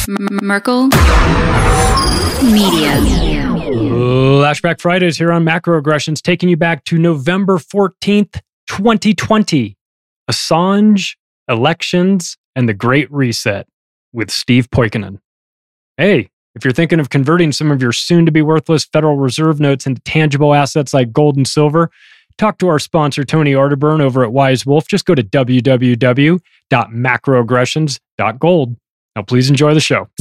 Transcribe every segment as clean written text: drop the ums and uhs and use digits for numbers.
Merkel Media. Flashback Fridays here on Macroaggressions, taking you back to November 14th, 2020. Assange, elections, and the Great Reset with Steve Poikonen. Hey, if you're thinking of converting some of your soon-to-be worthless Federal Reserve notes into tangible assets like gold and silver, talk to our sponsor, Tony Arterburn, over at Wise Wolf. Just go to www.macroaggressions.gold. Now, please enjoy the show.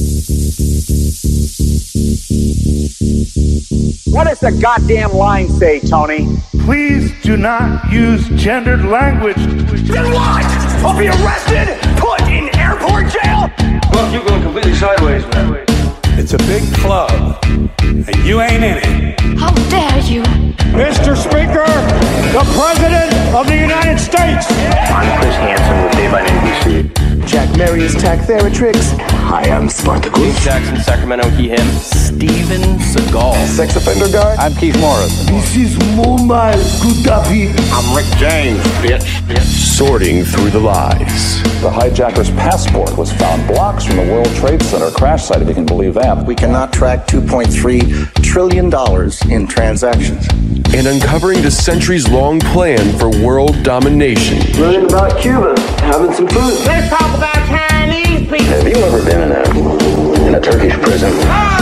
What does the goddamn line say, Tony? Please do not use gendered language. Then what? I'll be arrested, put in airport jail? Look, you're going completely sideways, man. It's a big club, and you ain't in it. How dare you? Mr. Speaker, the President of the United States. I'm Chris Hansen with Dave on NBC. Jack Marius Tack Theratrix. Hi, I'm Spartacus. Jackson, Sacramento, he, him. Steven Seagal. Sex offender guy. I'm Keith Morris. This is Mumbai Kutapi. I'm Rick James, bitch. Sorting through the lies. The hijacker's passport was found blocks from the World Trade Center crash site, if you can believe that. We cannot track $2.3 trillion in transactions. And uncovering the centuries-long plan for world domination. Learning about Cuba, having some food. Let's talk about Chinese people. Have you ever been in a Turkish prison?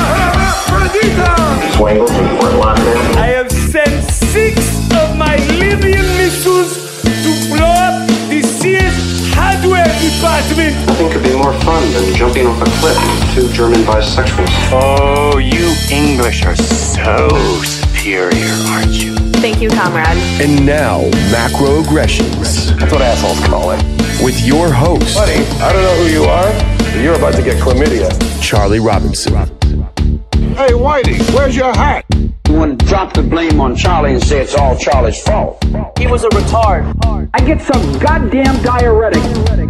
Swangles in Fort Lauderdale. I have sent 6 of my Libyan missiles to blow up the Sears hardware department. Nothing could be more fun than jumping off a cliff with 2 German bisexuals. Oh, you English are so superior, aren't you? Thank you, comrade. And now, Macroaggressions. That's what assholes call it. With your host, Buddy, I don't know who you are, but you're about to get chlamydia. Charlie Robinson. Hey, Whitey, where's your hat? You want to drop the blame on Charlie and say it's all Charlie's fault. He was a retard. I get some goddamn diuretic.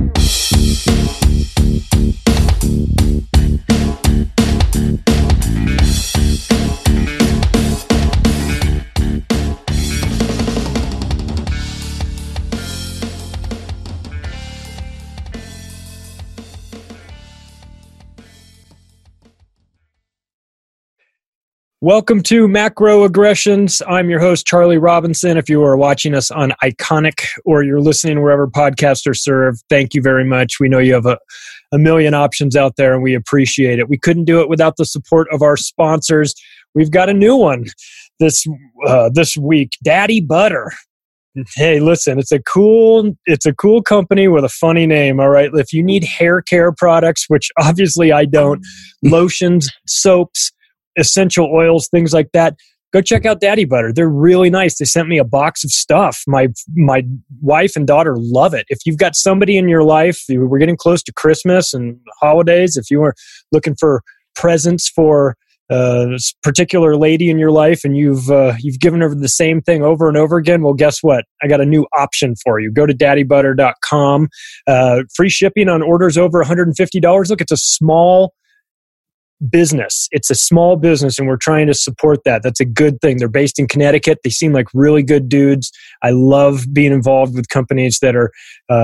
Welcome to Macroaggressions. I'm your host, Charlie Robinson. If you are watching us on Iconic or you're listening wherever podcasts are served, thank you very much. We know you have a million options out there, and we appreciate it. We couldn't do it without the support of our sponsors. We've got a new one this week, Daddy Butter. Hey, listen, it's a cool company with a funny name, all right? If you need hair care products, which obviously I don't, lotions, soaps, essential oils, things like that, go check out Daddy Butter. They're really nice. They sent me a box of stuff. My wife and daughter love it. If you've got somebody in your life, we're getting close to Christmas and holidays, if you are looking for presents for a particular lady in your life and you've given her the same thing over and over again, well, guess what? I got a new option for you. Go to daddybutter.com. Free shipping on orders over $150. Look, it's a small business. It's a small business, and we're trying to support that. That's a good thing. They're based in Connecticut. They seem like really good dudes. I love being involved with companies that are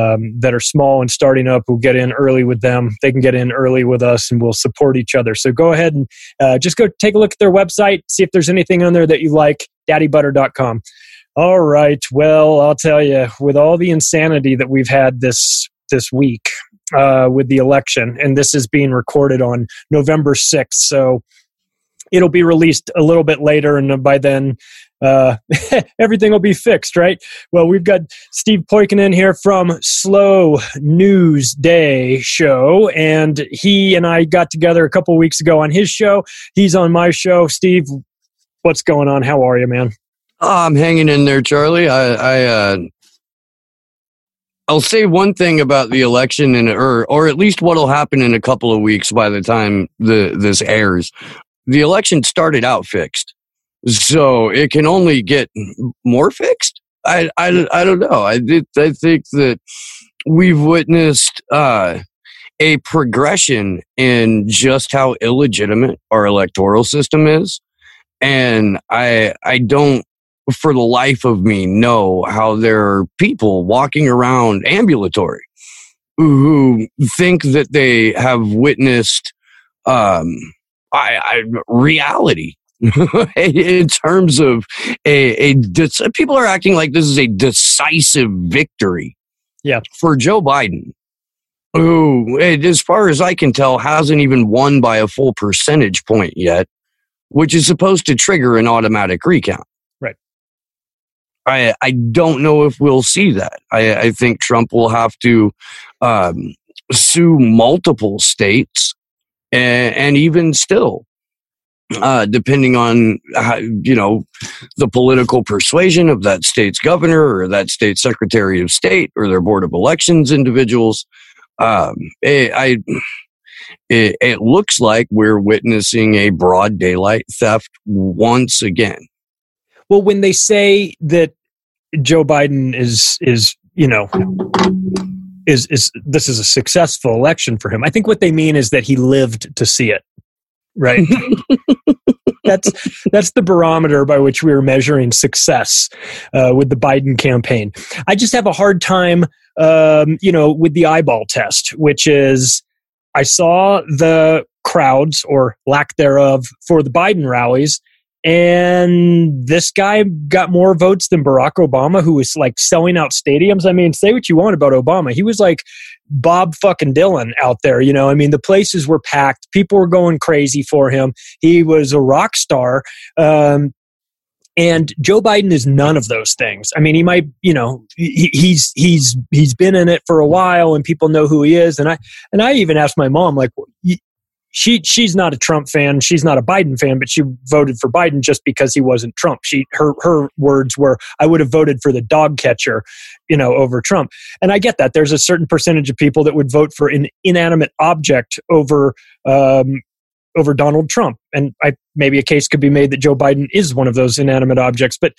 small and starting up. We'll get in early with them. They can get in early with us, and we'll support each other. So go ahead and just go take a look at their website, see if there's anything on there that you like, daddybutter.com. All right. Well, I'll tell you, with all the insanity that we've had this week, with the election, and this is being recorded on November 6th, so it'll be released a little bit later, and by then everything will be fixed, right? Well, we've got Steve Poikonen here from Slow News Day show, and he and I got together a couple weeks ago on his show. He's on my show. Steve, what's going on? How are you, man? I'm hanging in there, Charlie. I'll say one thing about the election, or at least what'll happen in a couple of weeks by the time this airs. The election started out fixed, so it can only get more fixed. I don't know. I think that we've witnessed a progression in just how illegitimate our electoral system is, and I don't, for the life of me, know how there are people walking around ambulatory who think that they have witnessed reality. In terms of people are acting like this is a decisive victory for Joe Biden, who, as far as I can tell, hasn't even won by a full percentage point yet, which is supposed to trigger an automatic recount. Right. I don't know if we'll see that. I think Trump will have to sue multiple states, and even still, depending on how, the political persuasion of that state's governor or that state's secretary of state or their board of elections individuals, it looks like we're witnessing a broad daylight theft once again. Well, when they say that Joe Biden is this is a successful election for him, I think what they mean is that he lived to see it. Right. That's the barometer by which we were measuring success with the Biden campaign. I just have a hard time, with the eyeball test, which is I saw the crowds or lack thereof for the Biden rallies, and this guy got more votes than Barack Obama, who was like selling out stadiums. I mean, say what you want about Obama. He was like Bob fucking Dylan out there. I mean, the places were packed. People were going crazy for him. He was a rock star. And Joe Biden is none of those things. I mean, he might, he's been in it for a while and people know who he is. And I even asked my mom, like, she's not a Trump fan. She's not a Biden fan, but she voted for Biden just because he wasn't Trump. Her words were, I would have voted for the dog catcher, over Trump. And I get that. There's a certain percentage of people that would vote for an inanimate object over Donald Trump. And maybe a case could be made that Joe Biden is one of those inanimate objects. But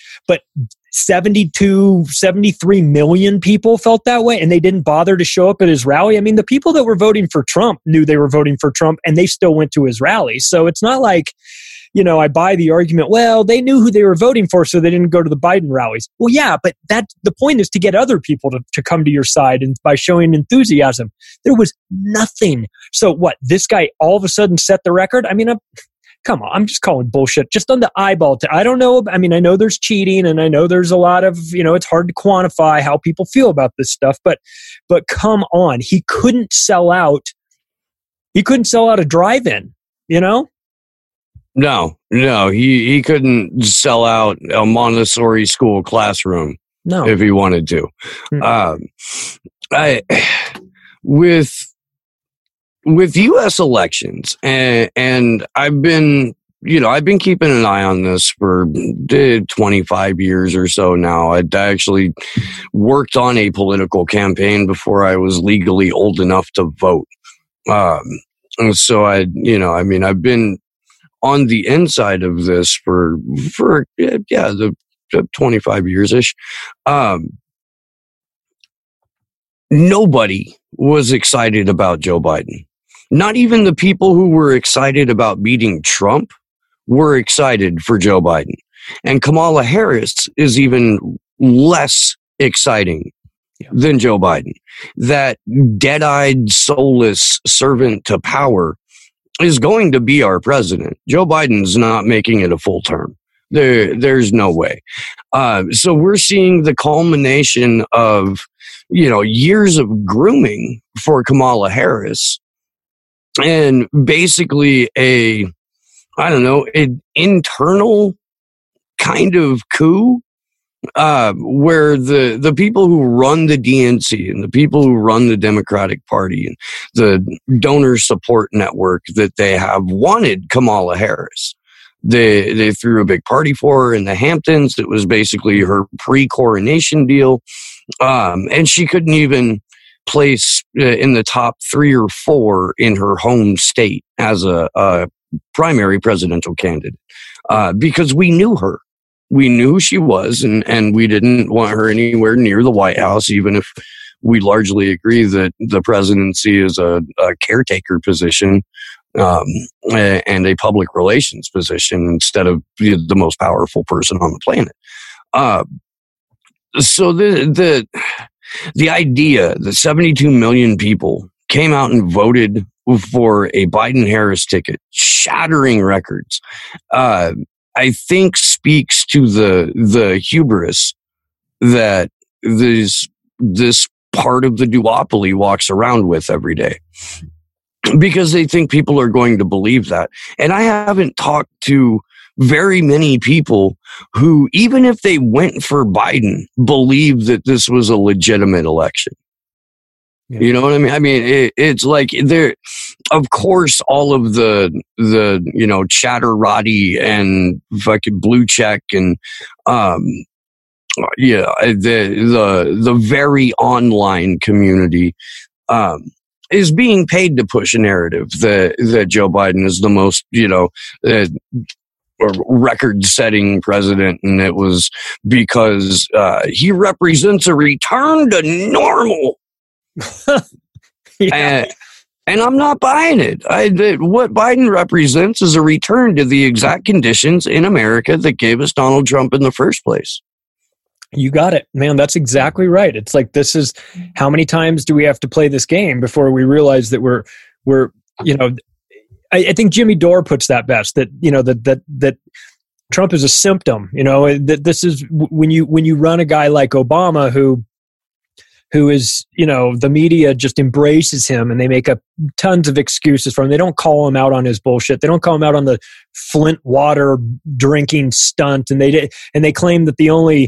73 million people felt that way, and they didn't bother to show up at his rally. I mean, the people that were voting for Trump knew they were voting for Trump, and they still went to his rally. So it's not like, I buy the argument, well, they knew who they were voting for, so they didn't go to the Biden rallies. Well, yeah, but the point is to get other people to come to your side, and by showing enthusiasm. There was nothing. So what, this guy all of a sudden set the record? I mean, come on, I'm just calling bullshit. Just on the eyeball. I don't know. I mean, I know there's cheating, and I know there's a lot of, it's hard to quantify how people feel about this stuff, but come on. He couldn't sell out a drive-in, No, he couldn't sell out a Montessori school classroom. No, if he wanted to. With U.S. elections, and I've been keeping an eye on this for 25 years or so now. I actually worked on a political campaign before I was legally old enough to vote. And so I've been on the inside of this for 25 years-ish. Nobody was excited about Joe Biden. Not even the people who were excited about beating Trump were excited for Joe Biden. And Kamala Harris is even less exciting than Joe Biden. That dead-eyed, soulless servant to power is going to be our president. Joe Biden's not making it a full term. There's no way. So we're seeing the culmination of, years of grooming for Kamala Harris, and basically an internal kind of coup, where the people who run the DNC and the people who run the Democratic Party and the donor support network that they have wanted Kamala Harris. They threw a big party for her in the Hamptons. It was basically her pre-coronation deal. And she couldn't even place in the top 3 or 4 in her home state as a primary presidential candidate, because we knew her. We knew who she was, and we didn't want her anywhere near the White House, even if we largely agree that the presidency is a caretaker position and a public relations position instead of the most powerful person on the planet. So the idea that 72 million people came out and voted for a Biden-Harris ticket, shattering records, I think speaks to the hubris that this part of the duopoly walks around with every day, because they think people are going to believe that. And I haven't talked to very many people who, even if they went for Biden, believe that this was a legitimate election. Yeah. You know what I mean? I mean, it's like there, of course, all of the chatterati and fucking blue check and the very online community is being paid to push a narrative that Joe Biden is the most record-setting president, and it was because he represents a return to normal. Yeah. And I'm not buying it. What Biden represents is a return to the exact conditions in America that gave us Donald Trump in the first place. You got it, man. That's exactly right. It's like, this is, how many times do we have to play this game before we realize that we're I think Jimmy Dore puts that best, that, that Trump is a symptom, that this is when you run a guy like Obama who is, the media just embraces him and they make up tons of excuses for him. They don't call him out on his bullshit. They don't call him out on the Flint water drinking stunt. And they claim that the only,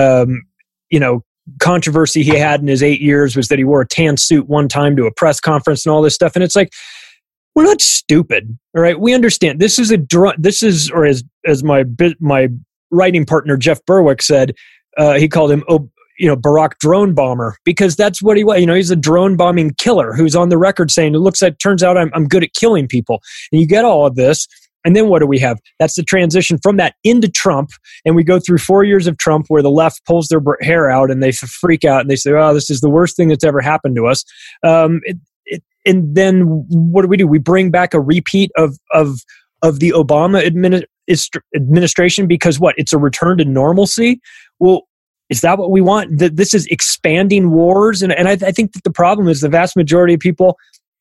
controversy he had in his 8 years was that he wore a tan suit one time to a press conference and all this stuff. And it's like, we're not stupid. All right. We understand this is or as my writing partner, Jeff Berwick, said, he called him, Barack drone bomber, because that's what he was. He's a drone bombing killer who's on the record saying, turns out I'm good at killing people. And you get all of this. And then what do we have? That's the transition from that into Trump. And we go through 4 years of Trump where the left pulls their hair out and they freak out and they say, oh, this is the worst thing that's ever happened to us. And then what do? We bring back a repeat of the Obama administration because what? It's a return to normalcy? Well, is that what we want? This is expanding wars, and I think that the problem is the vast majority of people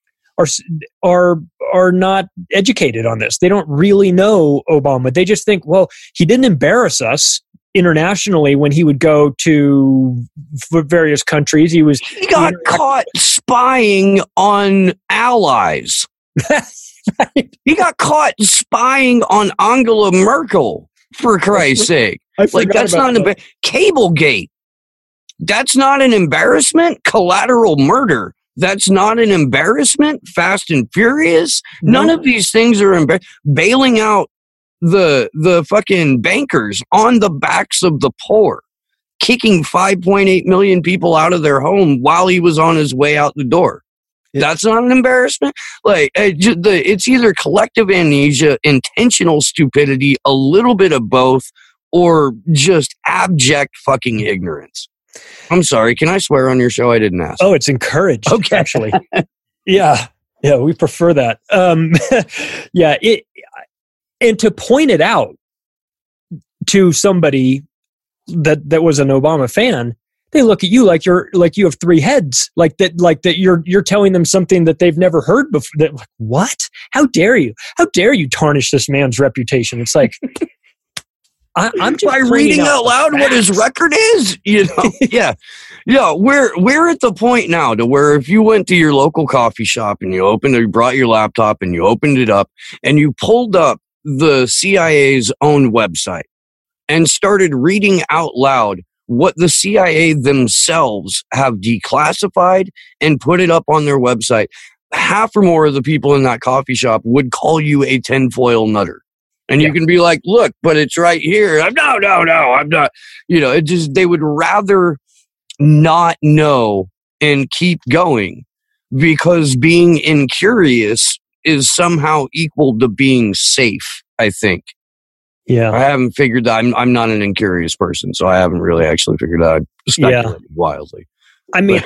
are not educated on this. They don't really know Obama. They just think, well, he didn't embarrass us internationally when he would go to various countries. He got caught spying on allies. He got caught spying on Angela Merkel, for Christ's sake. That's not an Cablegate. That's not an embarrassment. Collateral murder. That's not an embarrassment. Fast and Furious. None of these things are bailing out the fucking bankers on the backs of the poor, kicking 5.8 million people out of their home while he was on his way out the door. Yeah. That's not an embarrassment. It's either collective amnesia, intentional stupidity, a little bit of both, or just abject fucking ignorance. I'm sorry. Can I swear on your show? I didn't ask. Oh, it's encouraged. Okay. Actually. Yeah, we prefer that. And to point it out to somebody that was an Obama fan, they look at you like you have three heads, like that you're telling them something that they've never heard before. That, like, what? How dare you? How dare you tarnish this man's reputation? It's like, I'm just by reading out loud what his record is, Yeah. We're at the point now to where if you went to your local coffee shop and you brought your laptop and you opened it up and you pulled up the CIA's own website and started reading out loud what the CIA themselves have declassified and put it up on their website, half or more of the people in that coffee shop would call you a tinfoil nutter. And you can be like, look, but it's right here. No, I'm not. They would rather not know and keep going because being incurious is somehow equal to being safe, I think. Yeah. I haven't figured that. I'm not an incurious person, so I haven't really actually figured that. I speculated wildly. I mean,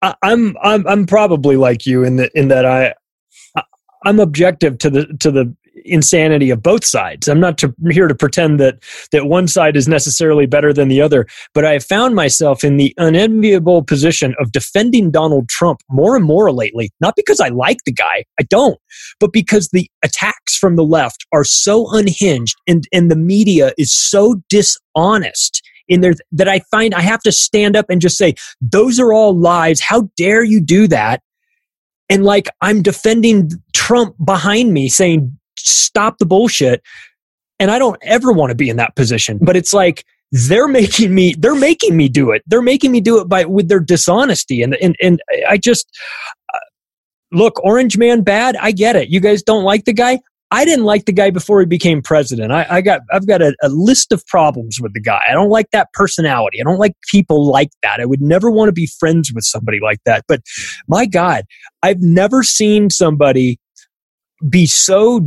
I'm probably like you in that I'm objective to the insanity of both sides. I'm not here to pretend that one side is necessarily better than the other, but I have found myself in the unenviable position of defending Donald Trump more and more lately, not because I like the guy, I don't, but because the attacks from the left are so unhinged and the media is so dishonest in there that I find I have to stand up and just say, those are all lies. How dare you do that? And like I'm defending Trump behind me saying, stop the bullshit. And I don't ever want to be in that position, but it's like they're making me do it. They're making me do it with their dishonesty. And I just look, Orange Man bad. I get it. You guys don't like the guy. I didn't like the guy before he became president. I've got a list of problems with the guy. I don't like that personality. I don't like people like that. I would never want to be friends with somebody like that. But my God, I've never seen somebody be so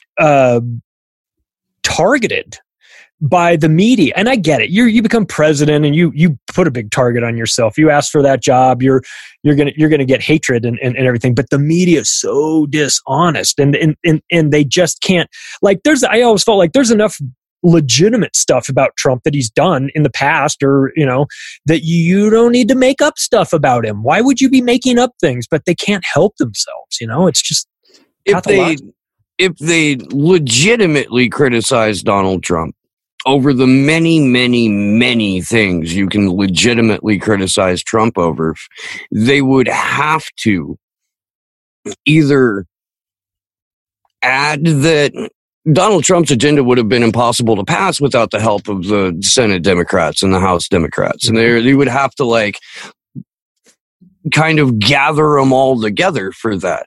targeted by the media. And I get it. You become president and you put a big target on yourself. You ask for that job, you're gonna get hatred and everything. But the media is so dishonest and they just can't, like, I always felt like there's enough legitimate stuff about Trump that he's done in the past, or that you don't need to make up stuff about him. Why would you be making up things? But they can't help themselves. It's just if they legitimately criticize Donald Trump over the many, many, many things you can legitimately criticize Trump over, they would have to either add that Donald Trump's agenda would have been impossible to pass without the help of the Senate Democrats and the House Democrats. And they would have to kind of gather them all together for that.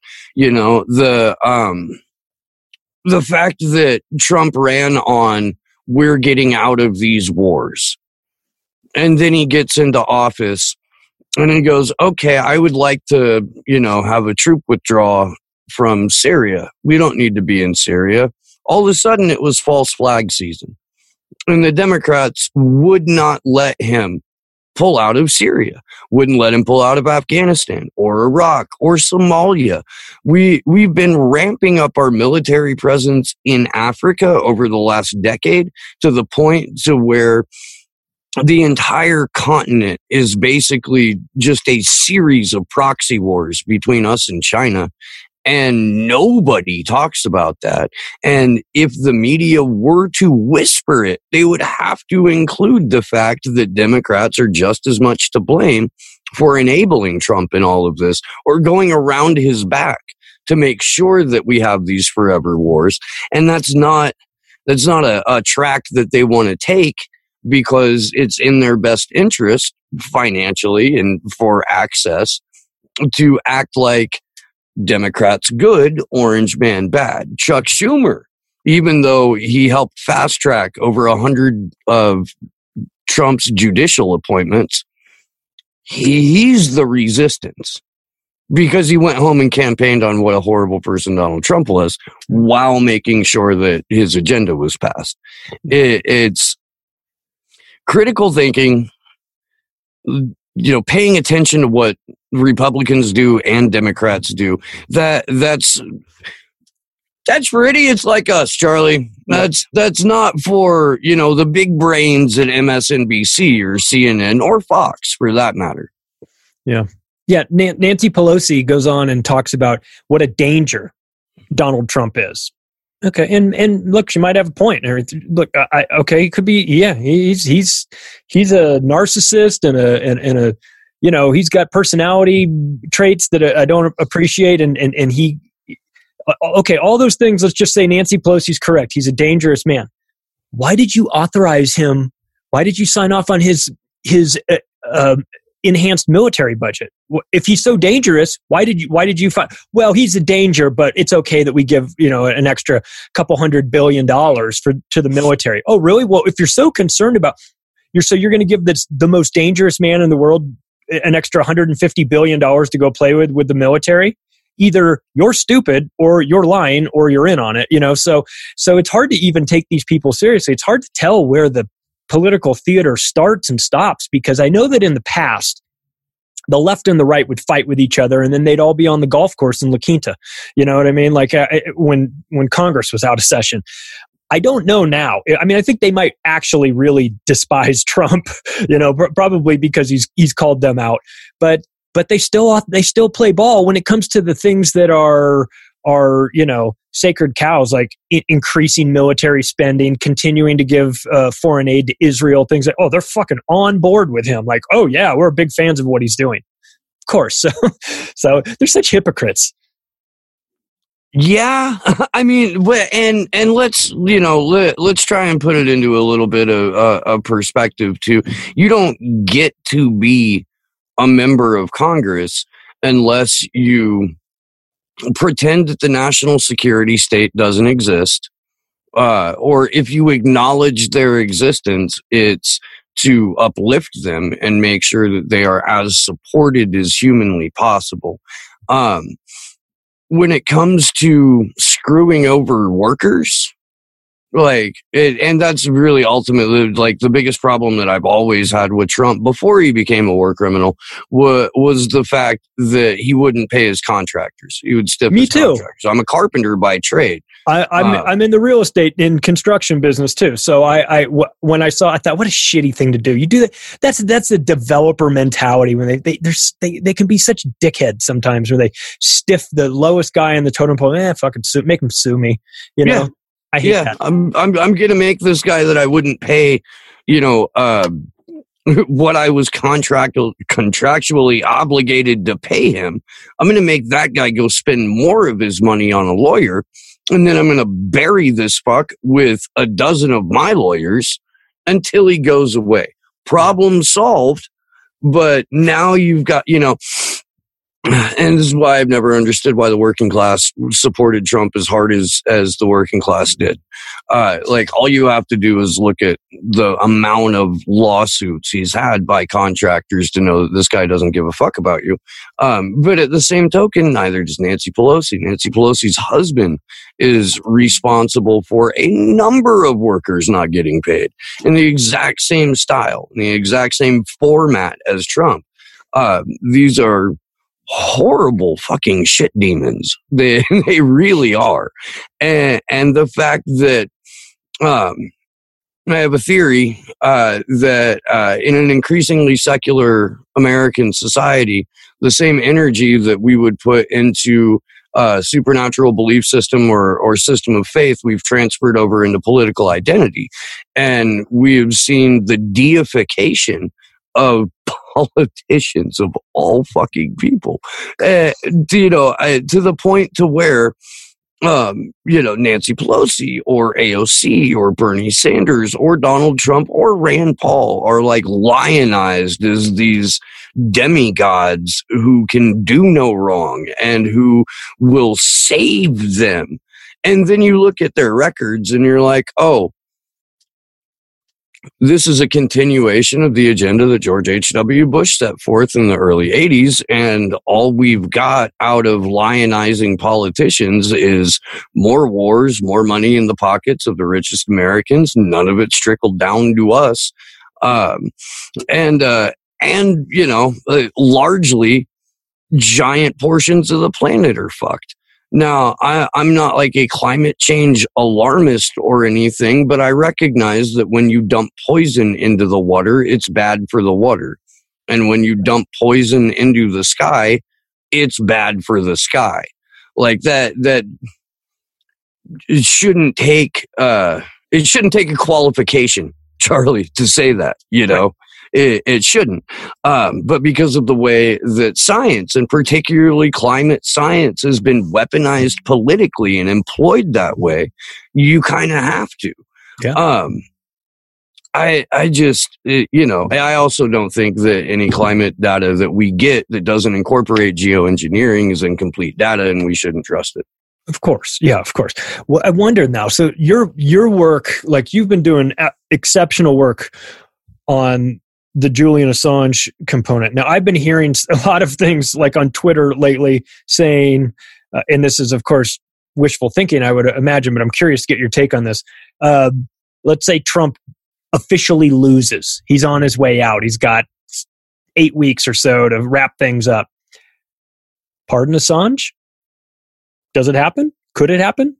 The fact that Trump ran on, we're getting out of these wars. And then he gets into office and he goes, okay, I would like to, have a troop withdrawal from Syria. We don't need to be in Syria. All of a sudden it was false flag season. And the Democrats would not let him pull out of Syria, wouldn't let him pull out of Afghanistan or Iraq or Somalia. We've been ramping up our military presence in Africa over the last decade to the point to where the entire continent is basically just a series of proxy wars between us and China. And nobody talks about that. And if the media were to whisper it, they would have to include the fact that Democrats are just as much to blame for enabling Trump in all of this, or going around his back to make sure that we have these forever wars. And that's not a track that they want to take, because it's in their best interest financially and for access to act like Democrats good, Orange Man bad. Chuck Schumer, even though he helped fast track over 100 of Trump's judicial appointments, he's the resistance, because he went home and campaigned on what a horrible person Donald Trump was while making sure that his agenda was passed. It's critical thinking, paying attention to what Republicans do and Democrats do. That's for idiots like us, Charlie. That's not for, the big brains at MSNBC or CNN or Fox, for that matter. Yeah. Yeah. Nancy Pelosi goes on and talks about what a danger Donald Trump is. Okay. And look, she might have a point. Look, okay, it could be, yeah, he's a narcissist and a he's got personality traits that I don't appreciate. And he, okay, all those things, let's just say Nancy Pelosi's correct. He's a dangerous man. Why did you authorize him? Why did you sign off on his enhanced military budget? If he's so dangerous, why did you find? Well, he's a danger, but it's okay that we give, an extra couple $100 billion to the military. Oh, really? Well, if you're so concerned about, you're going to give the most dangerous man in the world an extra $150 billion to go play with the military? Either you're stupid or you're lying or you're in on it, so it's hard to even take these people seriously. It's hard to tell where the political theater starts and stops, because I know that in the past, the left and the right would fight with each other, and then they'd all be on the golf course in La Quinta. You know what I mean? Like when Congress was out of session. I don't know now. I mean, I think they might actually really despise Trump, you know, probably because he's called them out. But they still play ball when it comes to the things that are you know, sacred cows, like increasing military spending, continuing to give foreign aid to Israel, things like, oh, they're fucking on board with him. Like, oh yeah, we're big fans of what he's doing. Of course. So they're such hypocrites. Yeah, I mean, and let's, you know, let's try and put it into a little bit of perspective too. You don't get to be a member of Congress unless you pretend that the national security state doesn't exist, or if you acknowledge their existence, it's to uplift them and make sure that they are as supported as humanly possible. When it comes to screwing over workers, like, and that's really ultimately like the biggest problem that I've always had with Trump before he became a war criminal was the fact that he wouldn't pay his contractors. He would stiff his contractors. I'm a carpenter by trade. I'm in the real estate and construction business too. So when I saw, I thought, what a shitty thing to do. You do that. That's a developer mentality when they can be such dickheads sometimes where they stiff the lowest guy in the totem pole. Fucking make him sue me. You know, I hate that. I'm going to make this guy that I wouldn't pay, you know, what I was contractually obligated to pay him. I'm going to make that guy go spend more of his money on a lawyer. And then I'm going to bury this fuck with a dozen of my lawyers until he goes away. Problem solved. But now you've got, you know, and this is why I've never understood why the working class supported Trump as hard as the working class did. Like, all you have to do is look at the amount of lawsuits he's had by contractors to know that this guy doesn't give a fuck about you. But at the same token, neither does Nancy Pelosi. Nancy Pelosi's husband is responsible for a number of workers not getting paid in the exact same style, in the exact same format as Trump. These are horrible fucking shit demons. They really are. And the fact that I have a theory that in an increasingly secular American society, the same energy that we would put into supernatural belief system or system of faith, we've transferred over into political identity. And we've seen the deification of politicians of all fucking people, you know, to the point to where, you know, Nancy Pelosi or AOC or Bernie Sanders or Donald Trump or Rand Paul are like lionized as these demigods who can do no wrong and who will save them. And then you look at their records and you're like, oh, this is a continuation of the agenda that George H.W. Bush set forth in the early 80s, and all we've got out of lionizing politicians is more wars, more money in the pockets of the richest Americans. None of it's trickled down to us. And you know, largely giant portions of the planet are fucked. Now, I'm not like a climate change alarmist or anything, but I recognize that when you dump poison into the water, it's bad for the water. And when you dump poison into the sky, it's bad for the sky. Like that it shouldn't take a qualification, Charlie, to say that, you know. It shouldn't. But because of the way that science, and particularly climate science, has been weaponized politically and employed that way, you kind of have to. Yeah. I just, you know, I also don't think that any climate data that we get that doesn't incorporate geoengineering is incomplete data, and we shouldn't trust it. Of course. Yeah, of course. Well, I wonder now, so your work, like you've been doing exceptional work on the Julian Assange component. Now, I've been hearing a lot of things like on Twitter lately saying, and this is, of course, wishful thinking, I would imagine, but I'm curious to get your take on this. Let's say Trump officially loses. He's on his way out. He's got 8 weeks or so to wrap things up. Pardon Assange? Does it happen? Could it happen?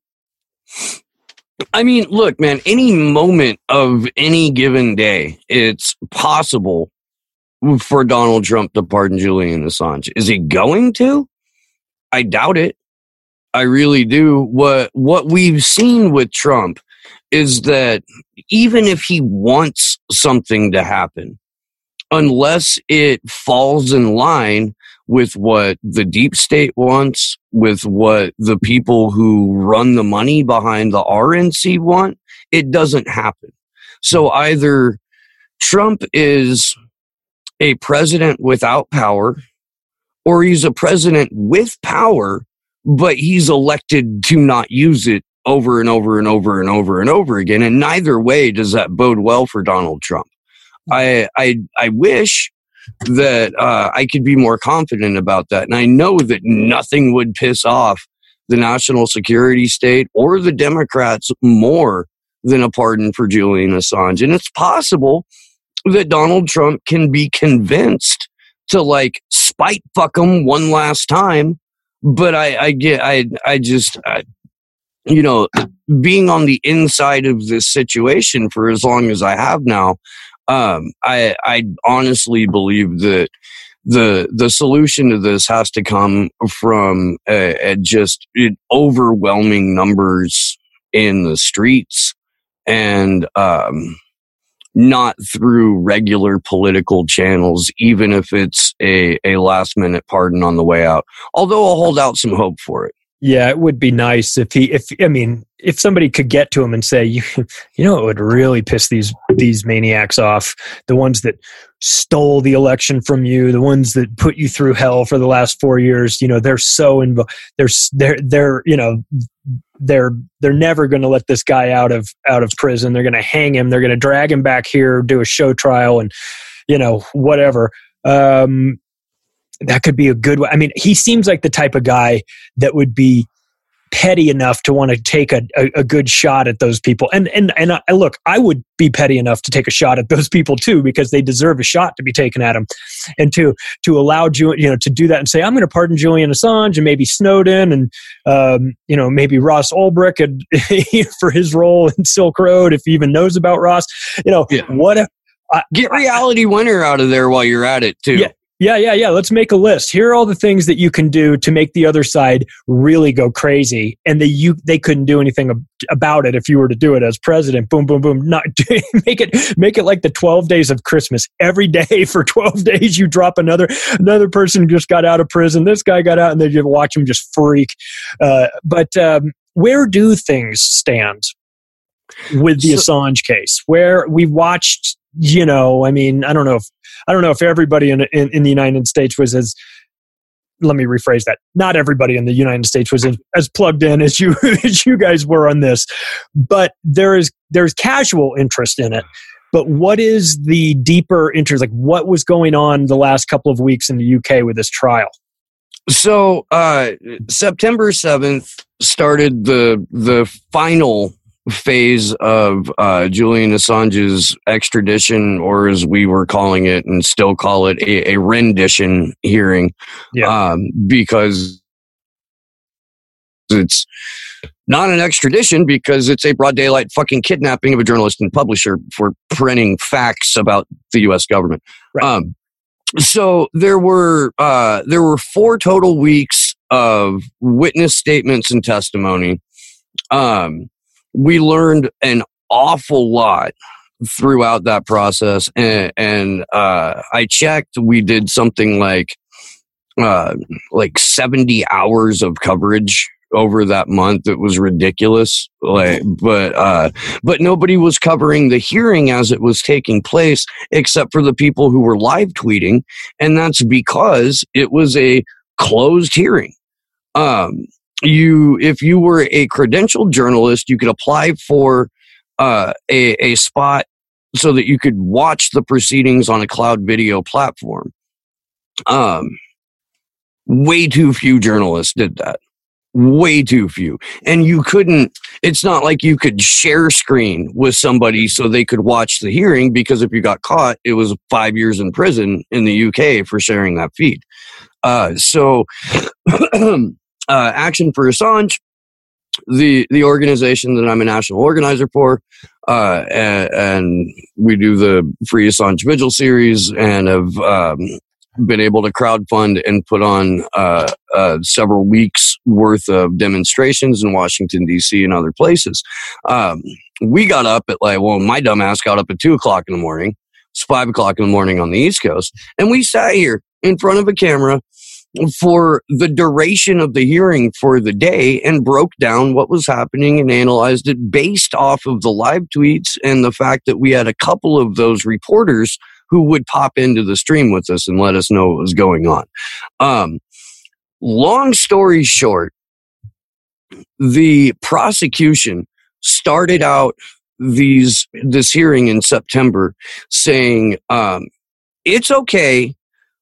I mean, look, man, any moment of any given day, it's possible for Donald Trump to pardon Julian Assange. Is he going to? I doubt it. I really do. What we've seen with Trump is that even if he wants something to happen, unless it falls in line with what the deep state wants, with what the people who run the money behind the RNC want, it doesn't happen. So either Trump is a president without power, or he's a president with power, but he's elected to not use it over and over and over and over and over again. And neither way does that bode well for Donald Trump. I wish that I could be more confident about that. And I know that nothing would piss off the national security state or the Democrats more than a pardon for Julian Assange. And it's possible that Donald Trump can be convinced to like spite fuck him one last time. But you know, being on the inside of this situation for as long as I have now, I honestly believe that the solution to this has to come from just overwhelming numbers in the streets and not through regular political channels, even if it's a last minute pardon on the way out. Although I'll hold out some hope for it. Yeah, it would be nice if somebody could get to him and say, you know, it would really piss these maniacs off, the ones that stole the election from you, the ones that put you through hell for the last 4 years. You know, they're never going to let this guy out of prison. They're going to hang him. They're going to drag him back here, do a show trial, and you know, whatever. That could be a good one. I mean, he seems like the type of guy that would be petty enough to want to take a good shot at those people. And look, I would be petty enough to take a shot at those people too, because they deserve a shot to be taken at them. And to allow to do that and say, I'm going to pardon Julian Assange and maybe Snowden and maybe Ross Ulbricht for his role in Silk Road, if he even knows about Ross. Get Reality Winner out of there while you're at it too. Yeah. Let's make a list. Here are all the things that you can do to make the other side really go crazy, and they couldn't do anything about it if you were to do it as president. Boom, boom, boom. Not make it like the 12 days of Christmas. Every day for 12 days, you drop another person just got out of prison. This guy got out, and they just watch him just freak. But where do things stand with the Assange case? Where we've watched. I don't know if everybody in the United States was as, let me rephrase that. Not everybody in the United States was as plugged in as you guys were on this, but there's casual interest in it. But what is the deeper interest? Like, what was going on the last couple of weeks in the UK with this trial? So September 7th started the final phase of Julian Assange's extradition, or as we were calling it and still call it, a rendition hearing, because it's not an extradition, because it's a broad daylight fucking kidnapping of a journalist and publisher for printing facts about the U.S. government. Right. So there were 4 total weeks of witness statements and testimony. We learned an awful lot throughout that process, and I checked. We did something like 70 hours of coverage over that month. It was ridiculous. But nobody was covering the hearing as it was taking place, except for the people who were live tweeting, and that's because it was a closed hearing. If you were a credentialed journalist, you could apply for a spot so that you could watch the proceedings on a cloud video platform. Way too few journalists did that. Way too few. And it's not like you could share screen with somebody so they could watch the hearing, because if you got caught, it was 5 years in prison in the UK for sharing that feed. So Action for Assange, the organization that I'm a national organizer for, and we do the Free Assange Vigil series, and have been able to crowdfund and put on several weeks worth of demonstrations in Washington, D.C. and other places. We got up at my dumbass got up at 2 o'clock in the morning. It's 5 o'clock in the morning on the East Coast. And we sat here in front of a camera for the duration of the hearing for the day and broke down what was happening and analyzed it based off of the live tweets and the fact that we had a couple of those reporters who would pop into the stream with us and let us know what was going on. Long story short, the prosecution started out this hearing in September saying, it's okay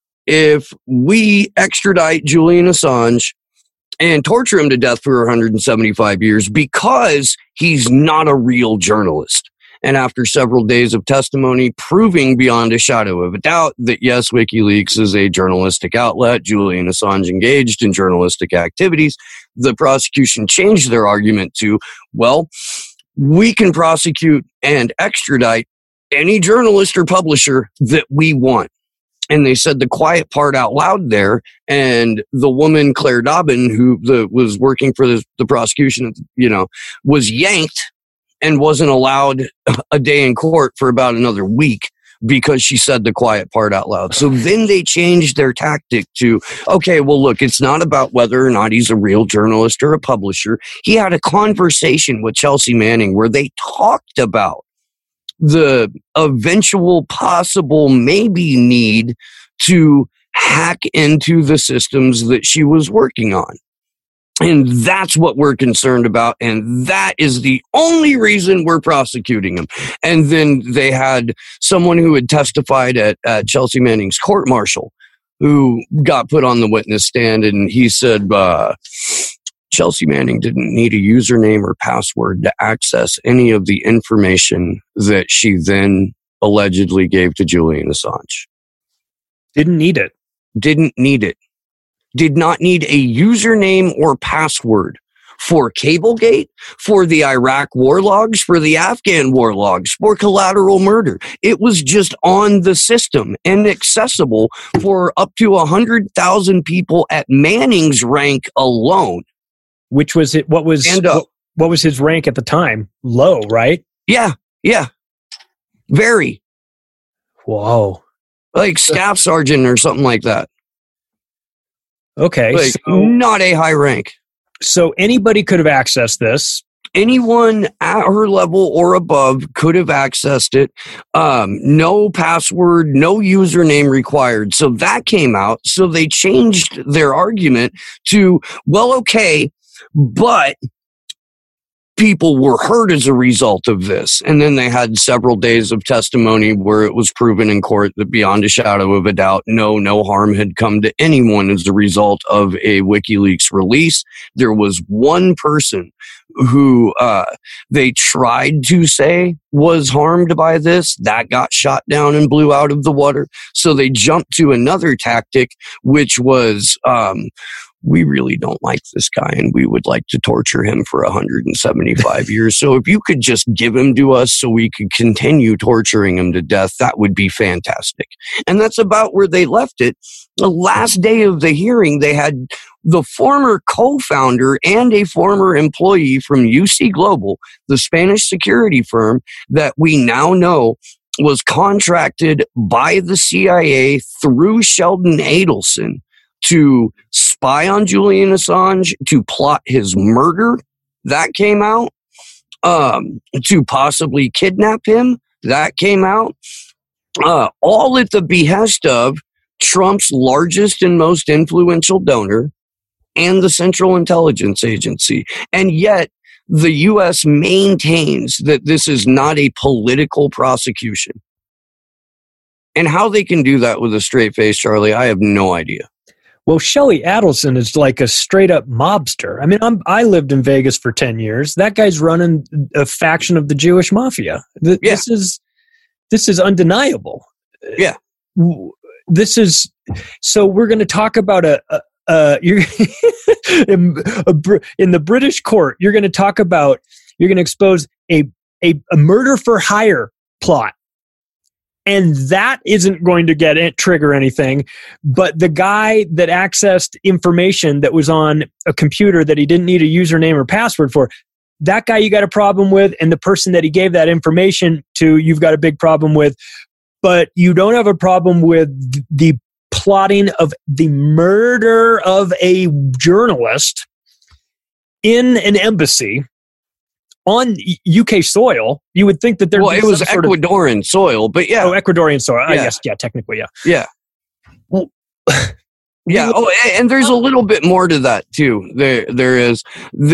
if we extradite Julian Assange and torture him to death for 175 years because he's not a real journalist. And after several days of testimony proving beyond a shadow of a doubt that, yes, WikiLeaks is a journalistic outlet, Julian Assange engaged in journalistic activities, the prosecution changed their argument to, well, we can prosecute and extradite any journalist or publisher that we want. And they said the quiet part out loud there. And the woman, Claire Dobbin, who was working for the prosecution, was yanked and wasn't allowed a day in court for about another week because she said the quiet part out loud. So then they changed their tactic to, okay, well, look, it's not about whether or not he's a real journalist or a publisher. He had a conversation with Chelsea Manning where they talked about the eventual possible maybe need to hack into the systems that she was working on. And that's what we're concerned about. And that is the only reason we're prosecuting him. And then they had someone who had testified at Chelsea Manning's court-martial who got put on the witness stand. And he said, Chelsea Manning didn't need a username or password to access any of the information that she then allegedly gave to Julian Assange. Didn't need it. Didn't need it. Did not need a username or password for Cablegate, for the Iraq war logs, for the Afghan war logs, for collateral murder. It was just on the system and accessible for up to 100,000 people at Manning's rank alone. Which was it? What was his rank at the time? Low, right? Yeah. Very. Whoa. Like staff sergeant or something like that. Okay. Like, not a high rank. So anybody could have accessed this. Anyone at her level or above could have accessed it. No password, no username required. So that came out. So they changed their argument to, well, okay, but people were hurt as a result of this. And then they had several days of testimony where it was proven in court that beyond a shadow of a doubt, no harm had come to anyone as a result of a WikiLeaks release. There was one person who they tried to say was harmed by this. That got shot down and blew out of the water. So they jumped to another tactic, which was, we really don't like this guy and we would like to torture him for 175 years. So if you could just give him to us so we could continue torturing him to death, that would be fantastic. And that's about where they left it. The last day of the hearing, they had the former co-founder and a former employee from UC Global, the Spanish security firm that we now know was contracted by the CIA through Sheldon Adelson to spy on Julian Assange, to plot his murder. That came out. To possibly kidnap him. That came out. All at the behest of Trump's largest and most influential donor and the Central Intelligence Agency. And yet, the U.S. maintains that this is not a political prosecution. And how they can do that with a straight face, Charlie, I have no idea. Well, Shelley Adelson is like a straight up mobster. I mean, I lived in Vegas for 10 years. That guy's running a faction of the Jewish mafia. This is undeniable. Yeah. So we're going to talk about in the British court, you're going to expose a murder for hire plot. And that isn't going to trigger anything. But the guy that accessed information that was on a computer that he didn't need a username or password for, that guy you got a problem with. And the person that he gave that information to, you've got a big problem with. But you don't have a problem with the plotting of the murder of a journalist in an embassy on UK soil. You would think that there. Well, it was Ecuadorian soil, but yeah. Oh, Ecuadorian soil. Yeah. Yes, yeah, technically, yeah. Yeah. Well, yeah. Oh, and there's a little bit more to that too. There is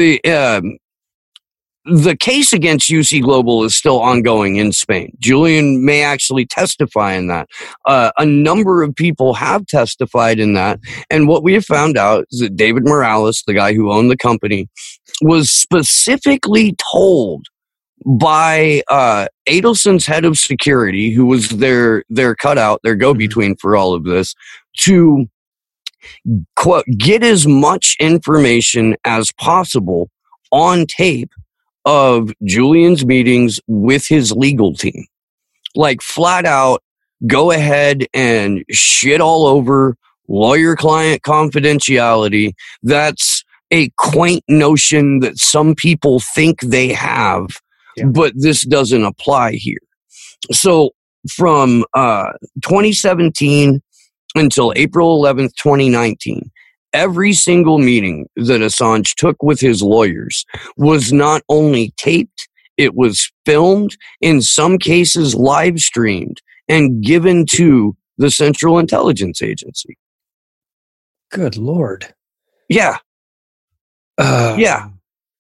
the case against UC Global is still ongoing in Spain. Julian may actually testify in that. A number of people have testified in that. And what we have found out is that David Morales, the guy who owned the company, was specifically told by Adelson's head of security, who was their cutout, their go-between for all of this, to, quote, get as much information as possible on tape of Julian's meetings with his legal team. Like, flat out, go ahead and shit all over lawyer-client confidentiality. That's a quaint notion that some people think they have, but this doesn't apply here. So from 2017 until April 11th, 2019, every single meeting that Assange took with his lawyers was not only taped, it was filmed, in some cases live streamed, and given to the Central Intelligence Agency. Good Lord. Yeah. Yeah.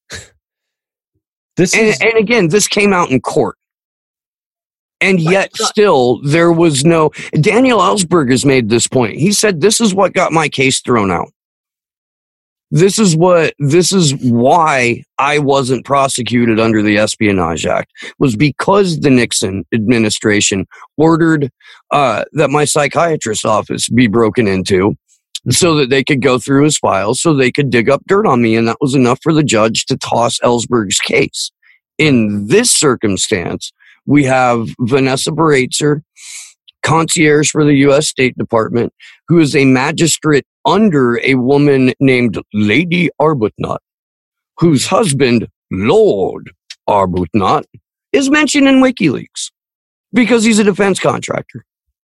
And again, this came out in court. And yet still there was no... Daniel Ellsberg has made this point. He said, this is what got my case thrown out. This is why I wasn't prosecuted under the Espionage Act, was because the Nixon administration ordered that my psychiatrist's office be broken into so that they could go through his files, so they could dig up dirt on me. And that was enough for the judge to toss Ellsberg's case. In this circumstance, we have Vanessa Baratzer, concierge for the U.S. State Department, who is a magistrate under a woman named Lady Arbuthnot, whose husband, Lord Arbuthnot, is mentioned in WikiLeaks because he's a defense contractor.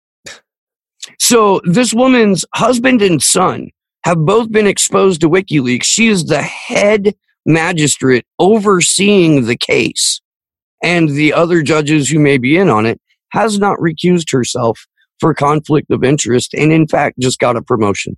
So this woman's husband and son have both been exposed to WikiLeaks. She is the head magistrate overseeing the case, and the other judges who may be in on it has not recused herself for conflict of interest, and in fact just got a promotion.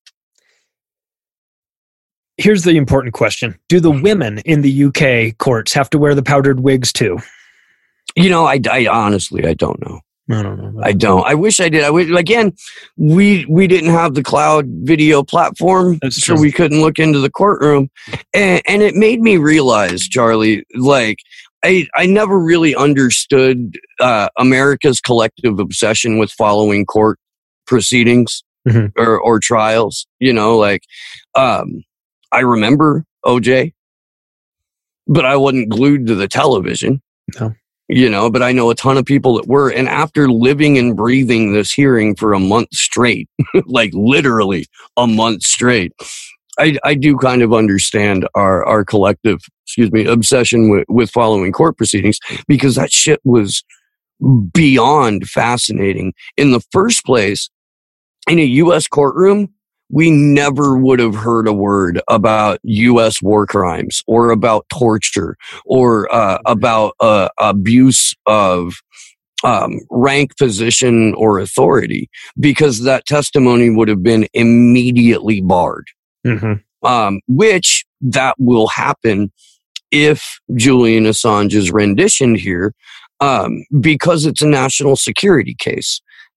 Here's the important question. Do the women in the UK courts have to wear the powdered wigs too? You know, I honestly, I don't know. I don't know. I don't. I wish I did. Again, we didn't have the cloud video platform, so we couldn't look into the courtroom. And it made me realize, Charlie, like, I never really understood America's collective obsession with following court proceedings or trials. You know, like, I remember OJ, but I wasn't glued to the television. No. You know, but I know a ton of people that were. And after living and breathing this hearing for a month straight, like literally a month straight, I do kind of understand our collective, obsession with following court proceedings, because that shit was beyond fascinating. In the first place, in a U.S. courtroom, we never would have heard a word about U.S. war crimes or about torture or about abuse of rank, position, or authority, because that testimony would have been immediately barred. Which that will happen if Julian Assange is renditioned here, because it's a national security case.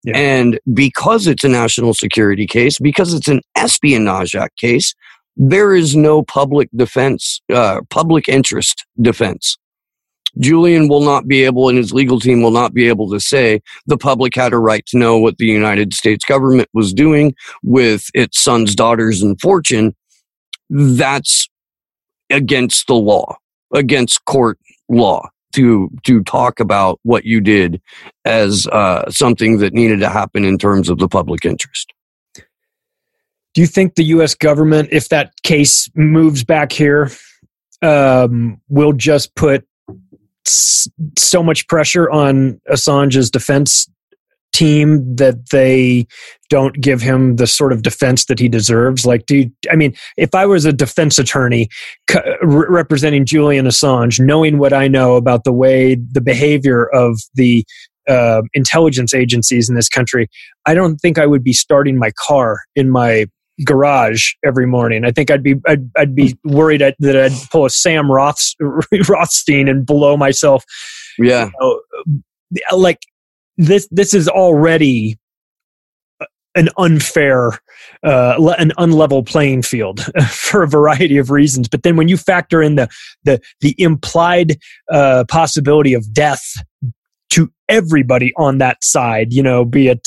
Yeah. And because it's a national security case, because it's an Espionage Act case, there is no public defense, public interest defense. Julian will not be able, and his legal team will not be able to say the public had a right to know what the United States government was doing with its sons, daughters, and fortune. That's against the law, against court law, to talk about what you did as something that needed to happen in terms of the public interest. Do you think the U.S. government, if that case moves back here, will just put so much pressure on Assange's defense team that they don't give him the sort of defense that he deserves? Like, if I was a defense attorney representing Julian Assange, knowing what I know about the behavior of the intelligence agencies in this country, I don't think I would be starting my car in my garage every morning. I think I'd be worried that I'd pull a Sam Rothstein and blow myself. Yeah, like this is already an unfair, an unlevel playing field for a variety of reasons. But then when you factor in the implied possibility of death to everybody on that side, be it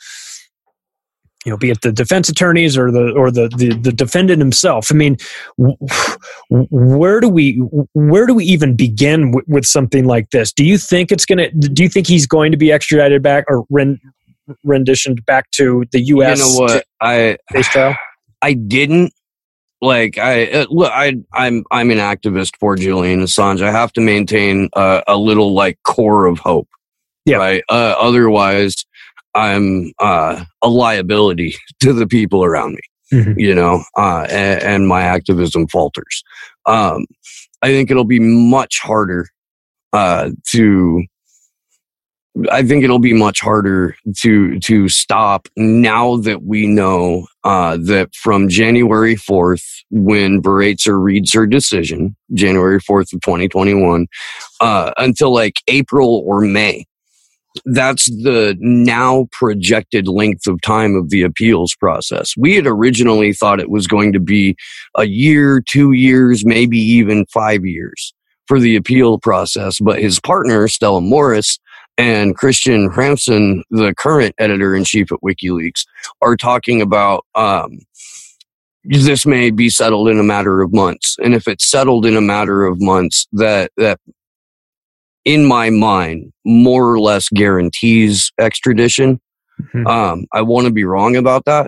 the defense attorneys or the defendant himself. I mean, where do we even begin with something like this? Do you think he's going to be extradited back or renditioned back to the U.S.? You know what? I didn't. Like, I'm an activist for Julian Assange. I have to maintain a little core of hope. Yeah. Right. Otherwise, I'm a liability to the people around me, and my activism falters. I think it'll be much harder to stop now that we know that from January 4th, when Baraitser reads her decision, January 4th of 2021, until April or May. That's the now projected length of time of the appeals process. We had originally thought it was going to be a year, 2 years, maybe even 5 years for the appeal process. But his partner, Stella Morris, and Christian Hramson, the current editor-in-chief at WikiLeaks, are talking about this may be settled in a matter of months. And if it's settled in a matter of months, that in my mind, more or less guarantees extradition. Mm-hmm. I want to be wrong about that.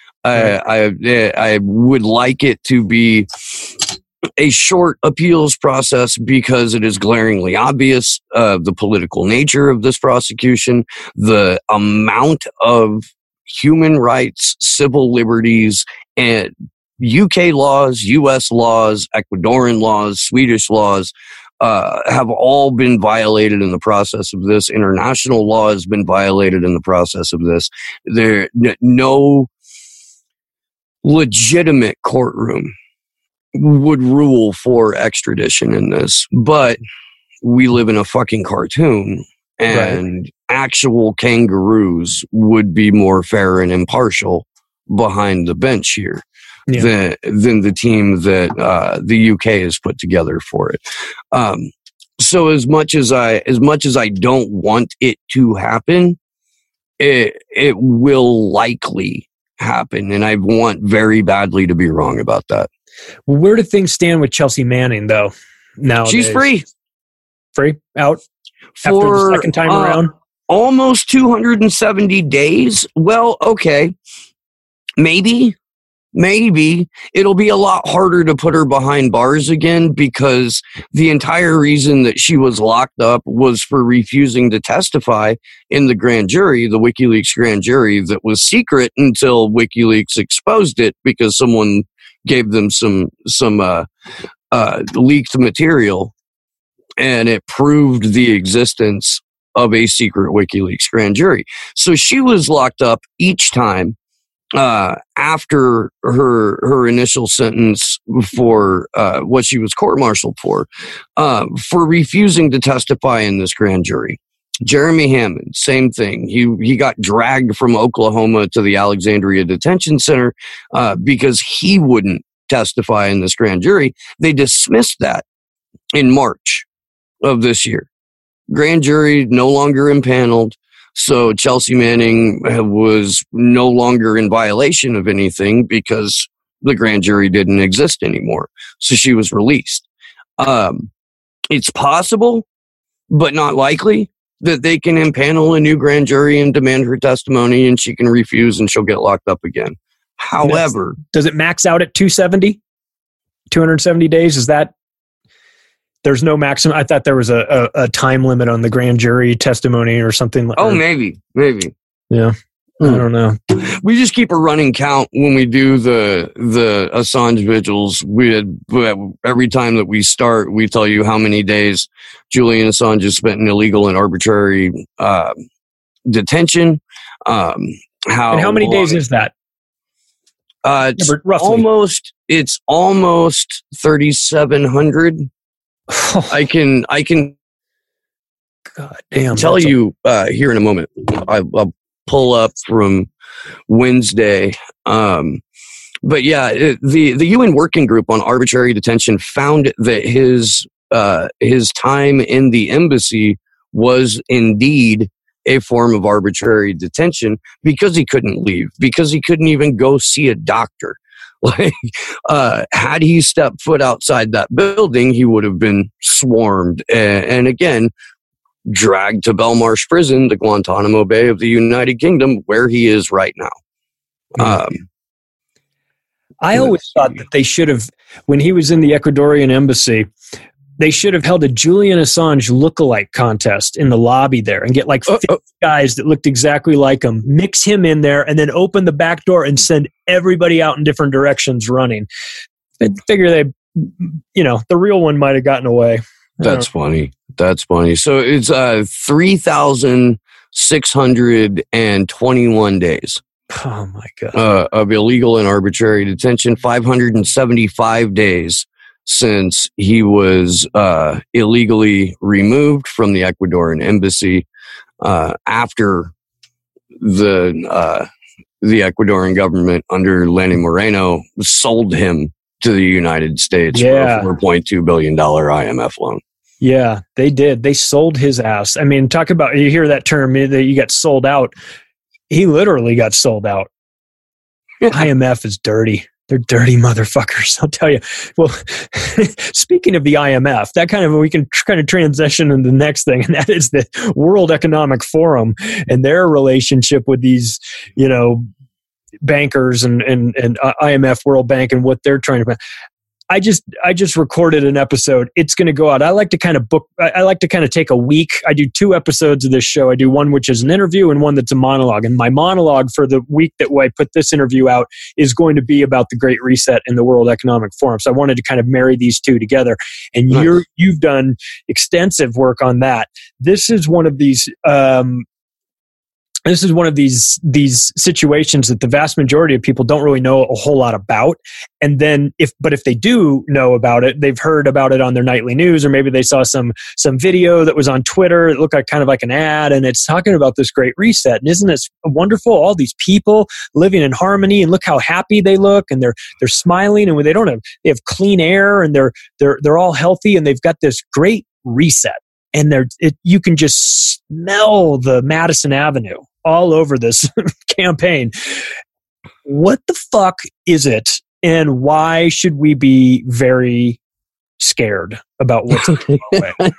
I would like it to be a short appeals process because it is glaringly obvious the political nature of this prosecution, the amount of human rights, civil liberties, and UK laws, US laws, Ecuadorian laws, Swedish laws, have all been violated in the process of this. International law has been violated in the process of this. No legitimate courtroom would rule for extradition in this, but we live in a fucking cartoon, and actual kangaroos would be more fair and impartial behind the bench here. Yeah. Than the team that the UK has put together for it. So as much as I don't want it to happen, it will likely happen, and I want very badly to be wrong about that. Well, where do things stand with Chelsea Manning, though? Now she's free out after the second time around. Almost 270 days. Well, okay, maybe it'll be a lot harder to put her behind bars again, because the entire reason that she was locked up was for refusing to testify in the grand jury, the WikiLeaks grand jury, that was secret until WikiLeaks exposed it because someone gave them some leaked material, and it proved the existence of a secret WikiLeaks grand jury. So she was locked up each time after her initial sentence for what she was court-martialed for refusing to testify in this grand jury. Jeremy Hammond, same thing. He got dragged from Oklahoma to the Alexandria Detention Center because he wouldn't testify in this grand jury. They dismissed that in March of this year. Grand jury no longer impaneled, so Chelsea Manning was no longer in violation of anything because the grand jury didn't exist anymore. So she was released. It's possible, but not likely, that they can impanel a new grand jury and demand her testimony, and she can refuse and she'll get locked up again. However, does it max out at 270 days? Is that, there's no maximum? I thought there was a time limit on the grand jury testimony or something like that. Oh, maybe. Yeah. I don't know. We just keep a running count when we do the Assange vigils. Every time that we start, we tell you how many days Julian Assange has spent in illegal and arbitrary detention. And how many days is that? Roughly. It's almost 3,700. I can God damn, tell you here in a moment. I'll pull up from Wednesday. But yeah, the UN Working Group on Arbitrary Detention found that his time in the embassy was indeed a form of arbitrary detention because he couldn't leave, because he couldn't even go see a doctor. Like, had he stepped foot outside that building, he would have been swarmed. And again, dragged to Belmarsh Prison, the Guantanamo Bay of the United Kingdom, where he is right now. I always thought that they should have, when he was in the Ecuadorian embassy, they should have held a Julian Assange lookalike contest in the lobby there and get like 50 guys that looked exactly like him, mix him in there, and then open the back door and send everybody out in different directions running. I figure the real one might have gotten away. That's funny. So it's 3,621 days. Oh my God. Of illegal and arbitrary detention, 575 days since he was illegally removed from the Ecuadorian embassy after the Ecuadorian government under Lenin Moreno sold him to the United States for a $4.2 billion IMF loan. Yeah, they did. They sold his ass. I mean, talk about, you hear that term, that you got sold out. He literally got sold out. IMF is dirty. They're dirty motherfuckers, I'll tell you. Well, speaking of the IMF, we can kind of transition into the next thing, and that is the World Economic Forum and their relationship with these, bankers and IMF, World Bank, and what they're trying to. I just recorded an episode. It's going to go out. I like to kind of take a week. I do 2 episodes of this show. I do one which is an interview and one that's a monologue. And my monologue for the week that I put this interview out is going to be about the Great Reset and the World Economic Forum. So I wanted to kind of marry these two together. And nice. You've done extensive work on that. This is one of these. This is one of these situations that the vast majority of people don't really know a whole lot about. And then if they do know about it, they've heard about it on their nightly news, or maybe they saw some video that was on Twitter. It looked like kind of like an ad, and it's talking about this Great Reset. And isn't this wonderful? All these people living in harmony, and look how happy they look, and they're smiling, and they have clean air, and they're all healthy, and they've got this great reset. And you can just smell the Madison Avenue all over this campaign. What the fuck is it, and why should we be very scared about what's going on?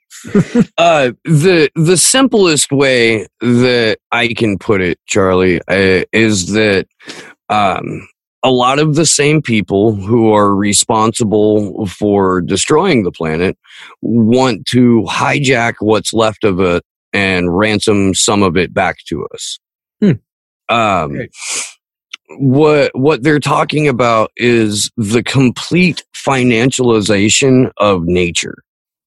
The simplest way that I can put it, Charlie, is that a lot of the same people who are responsible for destroying the planet want to hijack what's left of it and ransom some of it back to us. What they're talking about is the complete financialization of nature.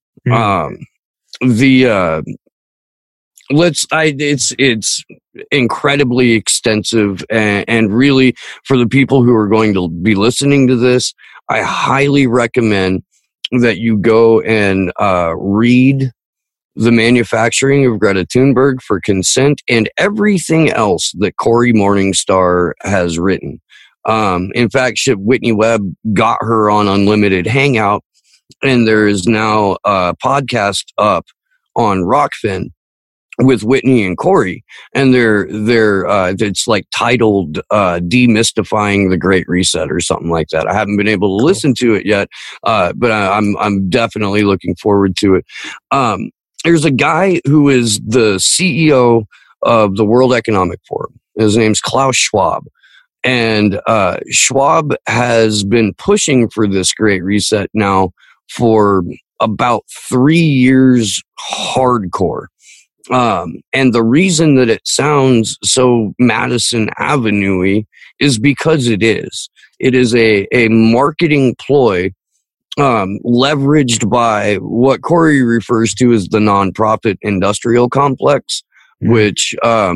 It's incredibly extensive, and really, for the people who are going to be listening to this, I highly recommend that you go and read the manufacturing of Greta Thunberg for consent, and everything else that Cory Morningstar has written. In fact, Whitney Webb got her on Unlimited Hangout, and there is now a podcast up on Rockfin with Whitney and Cory, and they're it's like titled Demystifying the Great Reset or something like that. I haven't been able to listen to it yet, but I'm definitely looking forward to it. There's a guy who is the CEO of the World Economic Forum. His name's Klaus Schwab. And Schwab has been pushing for this Great Reset now for about 3 years hardcore. And the reason that it sounds so Madison Avenue-y is because it is. It is a marketing ploy leveraged by what Cory refers to as the nonprofit industrial complex, which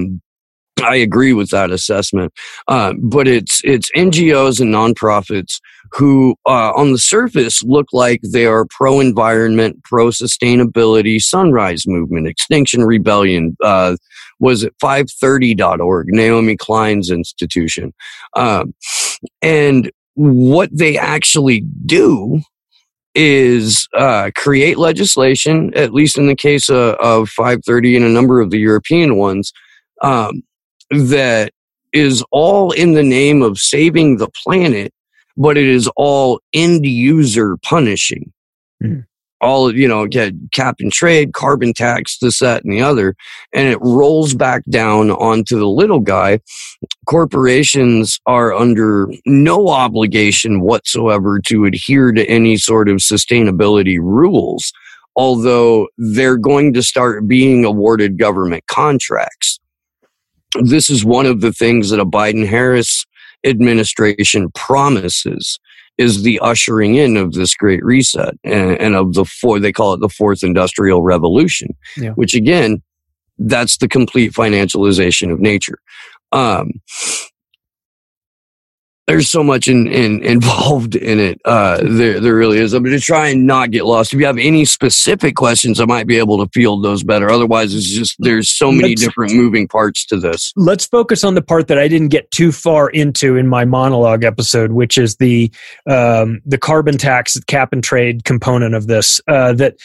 I agree with that assessment. But it's NGOs and nonprofits who, on the surface, look like they are pro-environment, pro-sustainability, Sunrise Movement, Extinction Rebellion, was it 530.org, Naomi Klein's institution. And what they actually do is create legislation, at least in the case of 530 and a number of the European ones, that is all in the name of saving the planet, but it is all end user punishing. All, get cap and trade, carbon tax, this, that, and the other, and it rolls back down onto the little guy. Corporations are under no obligation whatsoever to adhere to any sort of sustainability rules, although they're going to start being awarded government contracts. This is one of the things that a Biden-Harris administration promises, is the ushering in of this Great Reset and of they call it the fourth industrial revolution, which again, that's the complete financialization of nature. There's so much involved in it. There really is. I'm going to try and not get lost. If you have any specific questions, I might be able to field those better. Otherwise, it's just, there's so many different moving parts to this. Let's focus on the part that I didn't get too far into in my monologue episode, which is the carbon tax cap and trade component of this, that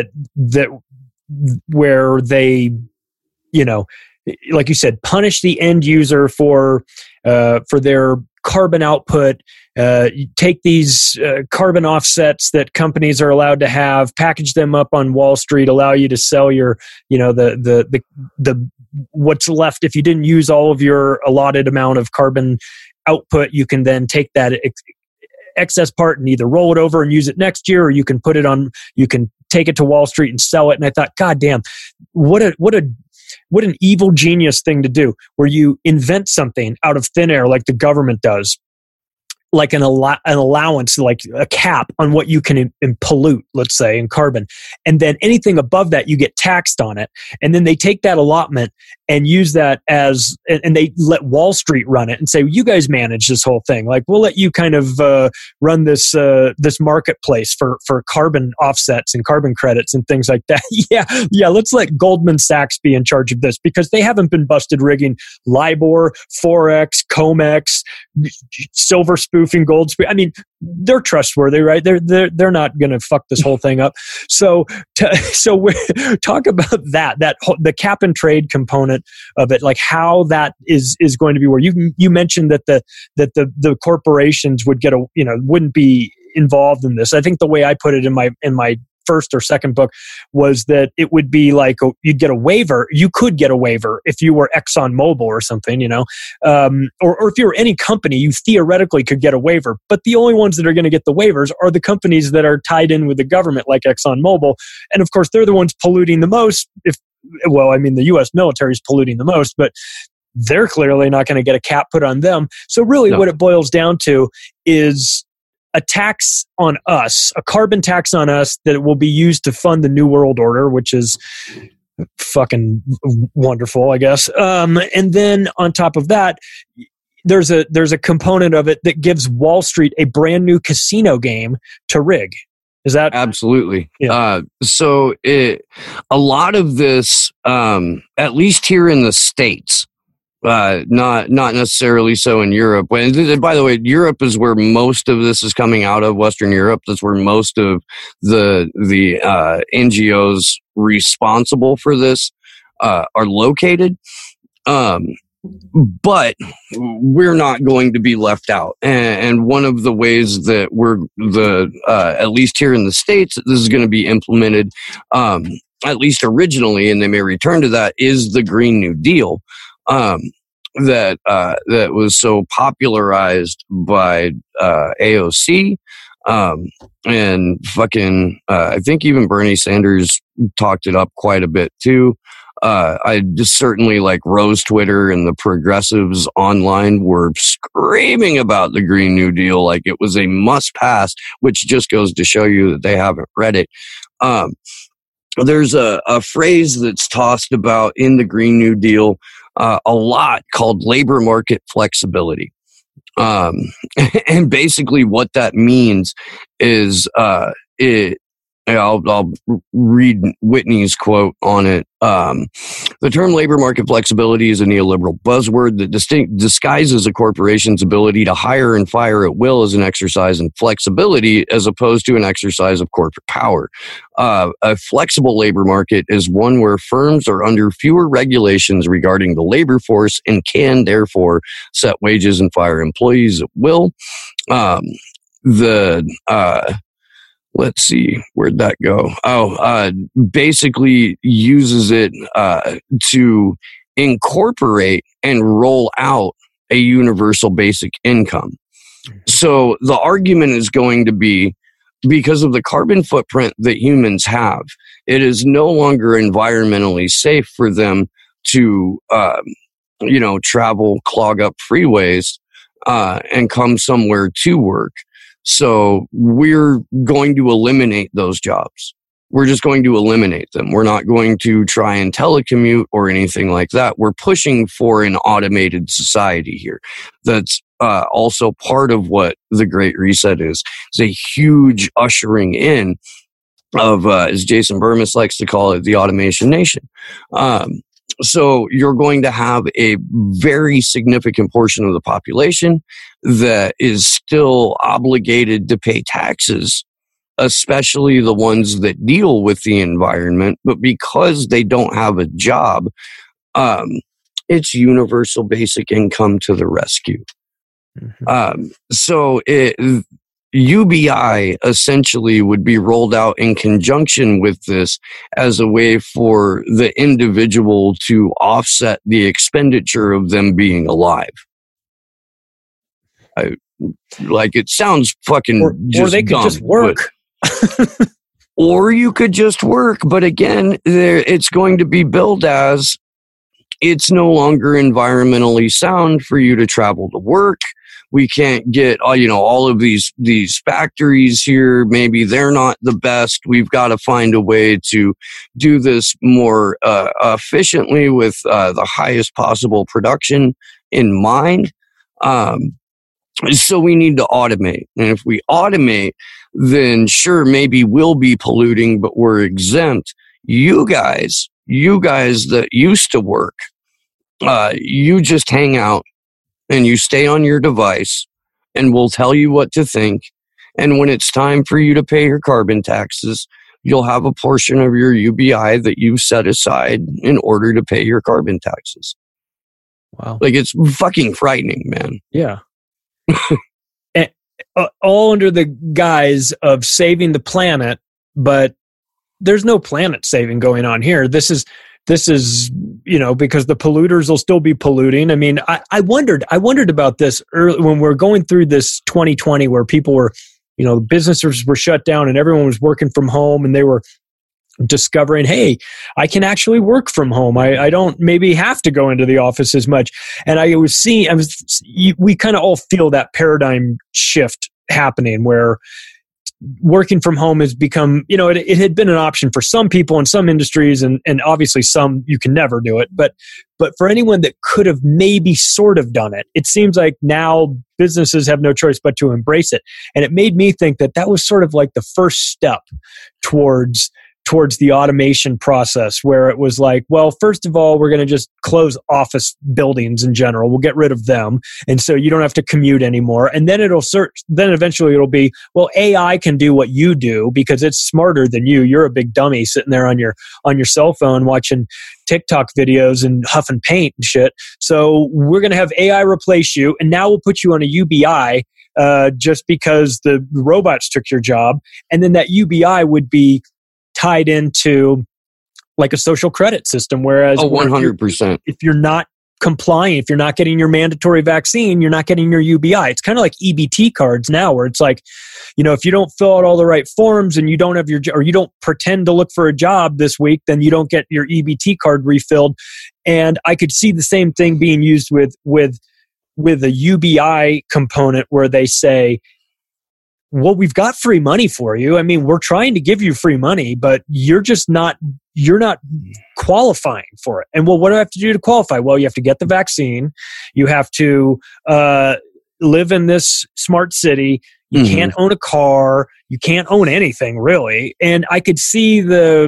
where they, like you said, punish the end user for their carbon output, take these carbon offsets that companies are allowed to have, package them up on Wall Street, allow you to sell your, the what's left. If you didn't use all of your allotted amount of carbon output, you can then take that excess part and either roll it over and use it next year, or you can take it to Wall Street and sell it. And I thought, God damn, what an evil genius thing to do, where you invent something out of thin air like the government does, like an allowance, like a cap on what you can pollute, let's say, in carbon. And then anything above that, you get taxed on it. And then they take that allotment and use that and they let Wall Street run it and say, you guys manage this whole thing. Like, we'll let you kind of run this marketplace for carbon offsets and carbon credits and things like that. Yeah, let's let Goldman Sachs be in charge of this, because they haven't been busted rigging LIBOR, Forex, COMEX, silver spoofing, gold spoofing. I mean, they're trustworthy, right? They're not going to fuck this whole thing up. So we talk about the cap and trade component of it, like how that is going to be. Where you mentioned that the corporations would wouldn't be involved in this. I think the way I put it in my first or second book was that it would be like you'd get a waiver. You could get a waiver if you were ExxonMobil or something, or if you were any company, you theoretically could get a waiver. But the only ones that are going to get the waivers are the companies that are tied in with the government, like ExxonMobil. And of course, they're the ones polluting the most. The U.S. military is polluting the most, but they're clearly not going to get a cap put on them. So really what it boils down to is a tax on us, a carbon tax on us that will be used to fund the New World Order, which is fucking wonderful, I guess. And then on top of that, there's a component of it that gives Wall Street a brand new casino game to rig. Is that absolutely? Yeah. So a lot of this, at least here in the States, not necessarily so in Europe. And by the way, Europe is where most of this is coming out of. Western Europe. That's where most of the NGOs responsible for this are located. But we're not going to be left out. And one of the ways that at least here in the States, this is going to be implemented, at least originally, and they may return to that, is the Green New Deal. That was so popularized by AOC, and fucking I think even Bernie Sanders talked it up quite a bit too. I just certainly like Rose Twitter and the progressives online were screaming about the Green New Deal like it was a must pass, which just goes to show you that they haven't read it. There's a phrase that's tossed about in the Green New Deal a lot called labor market flexibility. And basically what that means is I'll read Whitney's quote on it. The term labor market flexibility is a neoliberal buzzword that disguises a corporation's ability to hire and fire at will as an exercise in flexibility as opposed to an exercise of corporate power. A flexible labor market is one where firms are under fewer regulations regarding the labor force and can therefore set wages and fire employees at will. Let's see, where'd that go? Basically uses it to incorporate and roll out a universal basic income. So the argument is going to be, because of the carbon footprint that humans have, it is no longer environmentally safe for them to, travel, clog up freeways, and come somewhere to work. So we're going to eliminate those jobs. We're just going to eliminate them. We're not going to try and telecommute or anything like that. We're pushing for an automated society here. That's also part of what the Great Reset is. It's a huge ushering in of, as Jason Burmis likes to call it, the automation nation. So you're going to have a very significant portion of the population that is still obligated to pay taxes, especially the ones that deal with the environment. But because they don't have a job, it's universal basic income to the rescue. So UBI essentially would be rolled out in conjunction with this as a way for the individual to offset the expenditure of them being alive. It sounds fucking or they could dumb, just work. Or you could just work. But again, it's going to be billed as it's no longer environmentally sound for you to travel to work. We can't get, all of these factories here. Maybe they're not the best. We've got to find a way to do this more efficiently with the highest possible production in mind. So we need to automate. And if we automate, then sure, maybe we'll be polluting, but we're exempt. You guys that used to work, you just hang out and you stay on your device and we'll tell you what to think. And when it's time for you to pay your carbon taxes, you'll have a portion of your UBI that you've set aside in order to pay your carbon taxes. Wow. It's fucking frightening, man. Yeah. And, all under the guise of saving the planet, but there's no planet saving going on here. This is, because the polluters will still be polluting. I mean, I wondered about this early when we're going through this 2020 where people were, businesses were shut down and everyone was working from home and they were discovering, hey, I can actually work from home. I don't maybe have to go into the office as much. And we kind of all feel that paradigm shift happening where working from home has become, it had been an option for some people in some industries, and obviously some you can never do it. But for anyone that could have maybe sort of done it, it seems like now businesses have no choice but to embrace it. And it made me think that was sort of like the first step towards the automation process, where it was like, well, first of all, we're going to just close office buildings in general. We'll get rid of them. And so you don't have to commute anymore. And then then eventually it'll be, well, AI can do what you do because it's smarter than you. You're a big dummy sitting there on your cell phone watching TikTok videos and huffing paint and shit. So we're going to have AI replace you. And now we'll put you on a UBI just because the robots took your job. And then that UBI would be tied into like a social credit system, whereas 100%. If you're not complying, if you're not getting your mandatory vaccine, you're not getting your UBI. It's kind of like EBT cards now, where it's like, if you don't fill out all the right forms and you don't have or you don't pretend to look for a job this week, then you don't get your EBT card refilled. And I could see the same thing being used with a UBI component, where they say, well, we've got free money for you. I mean, we're trying to give you free money, but you're not qualifying for it. And well, what do I have to do to qualify? Well, you have to get the vaccine. You have to live in this smart city. You can't own a car. You can't own anything really. And I could see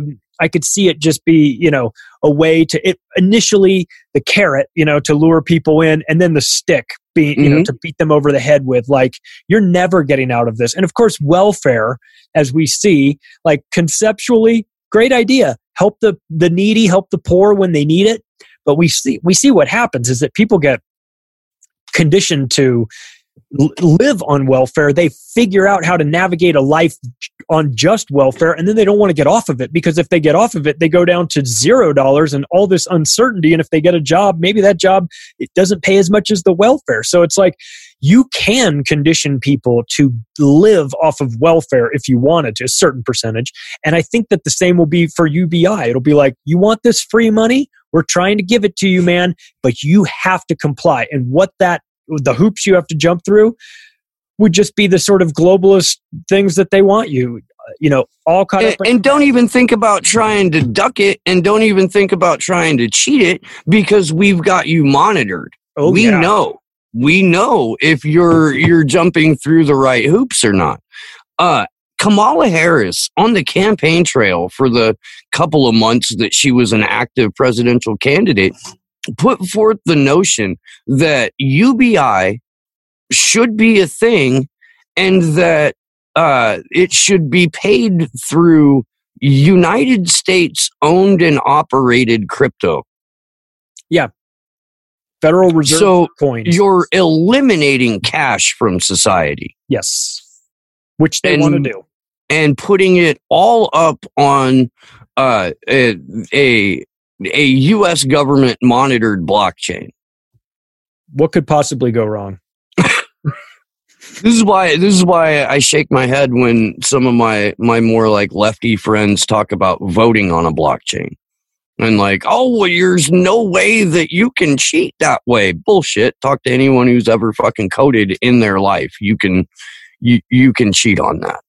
it just be, a way to initially the carrot, to lure people in, and then the stick being, to beat them over the head with, like, you're never getting out of this. And of course, welfare, as we see, like conceptually, great idea. Help the needy, help the poor when they need it. But we see what happens is that people get conditioned to live on welfare. They figure out how to navigate a life on just welfare, and then they don't want to get off of it, because if they get off of it, they go down to $0 and all this uncertainty. And if they get a job, maybe that job, it doesn't pay as much as the welfare. So it's like, you can condition people to live off of welfare if you wanted to, a certain percentage. And I think that the same will be for UBI. It'll be like, you want this free money? We're trying to give it to you, man, but you have to comply. And the hoops you have to jump through would just be the sort of globalist things that they want you, all caught up. And don't even think about trying to duck it, and don't even think about trying to cheat it, because we've got you monitored. We know if you're jumping through the right hoops or not. Kamala Harris, on the campaign trail for the couple of months that she was an active presidential candidate, put forth the notion that UBI should be a thing, and that it should be paid through United States owned and operated crypto. Yeah. Federal Reserve coins. You're eliminating cash from society. Yes. Which they want to do. And putting it all up on a U.S. government monitored blockchain. What could possibly go wrong? This is why I shake my head when some of my more like lefty friends talk about voting on a blockchain. And like, oh, well, there's no way that you can cheat that way. Bullshit. Talk to anyone who's ever fucking coded in their life. You can cheat on that.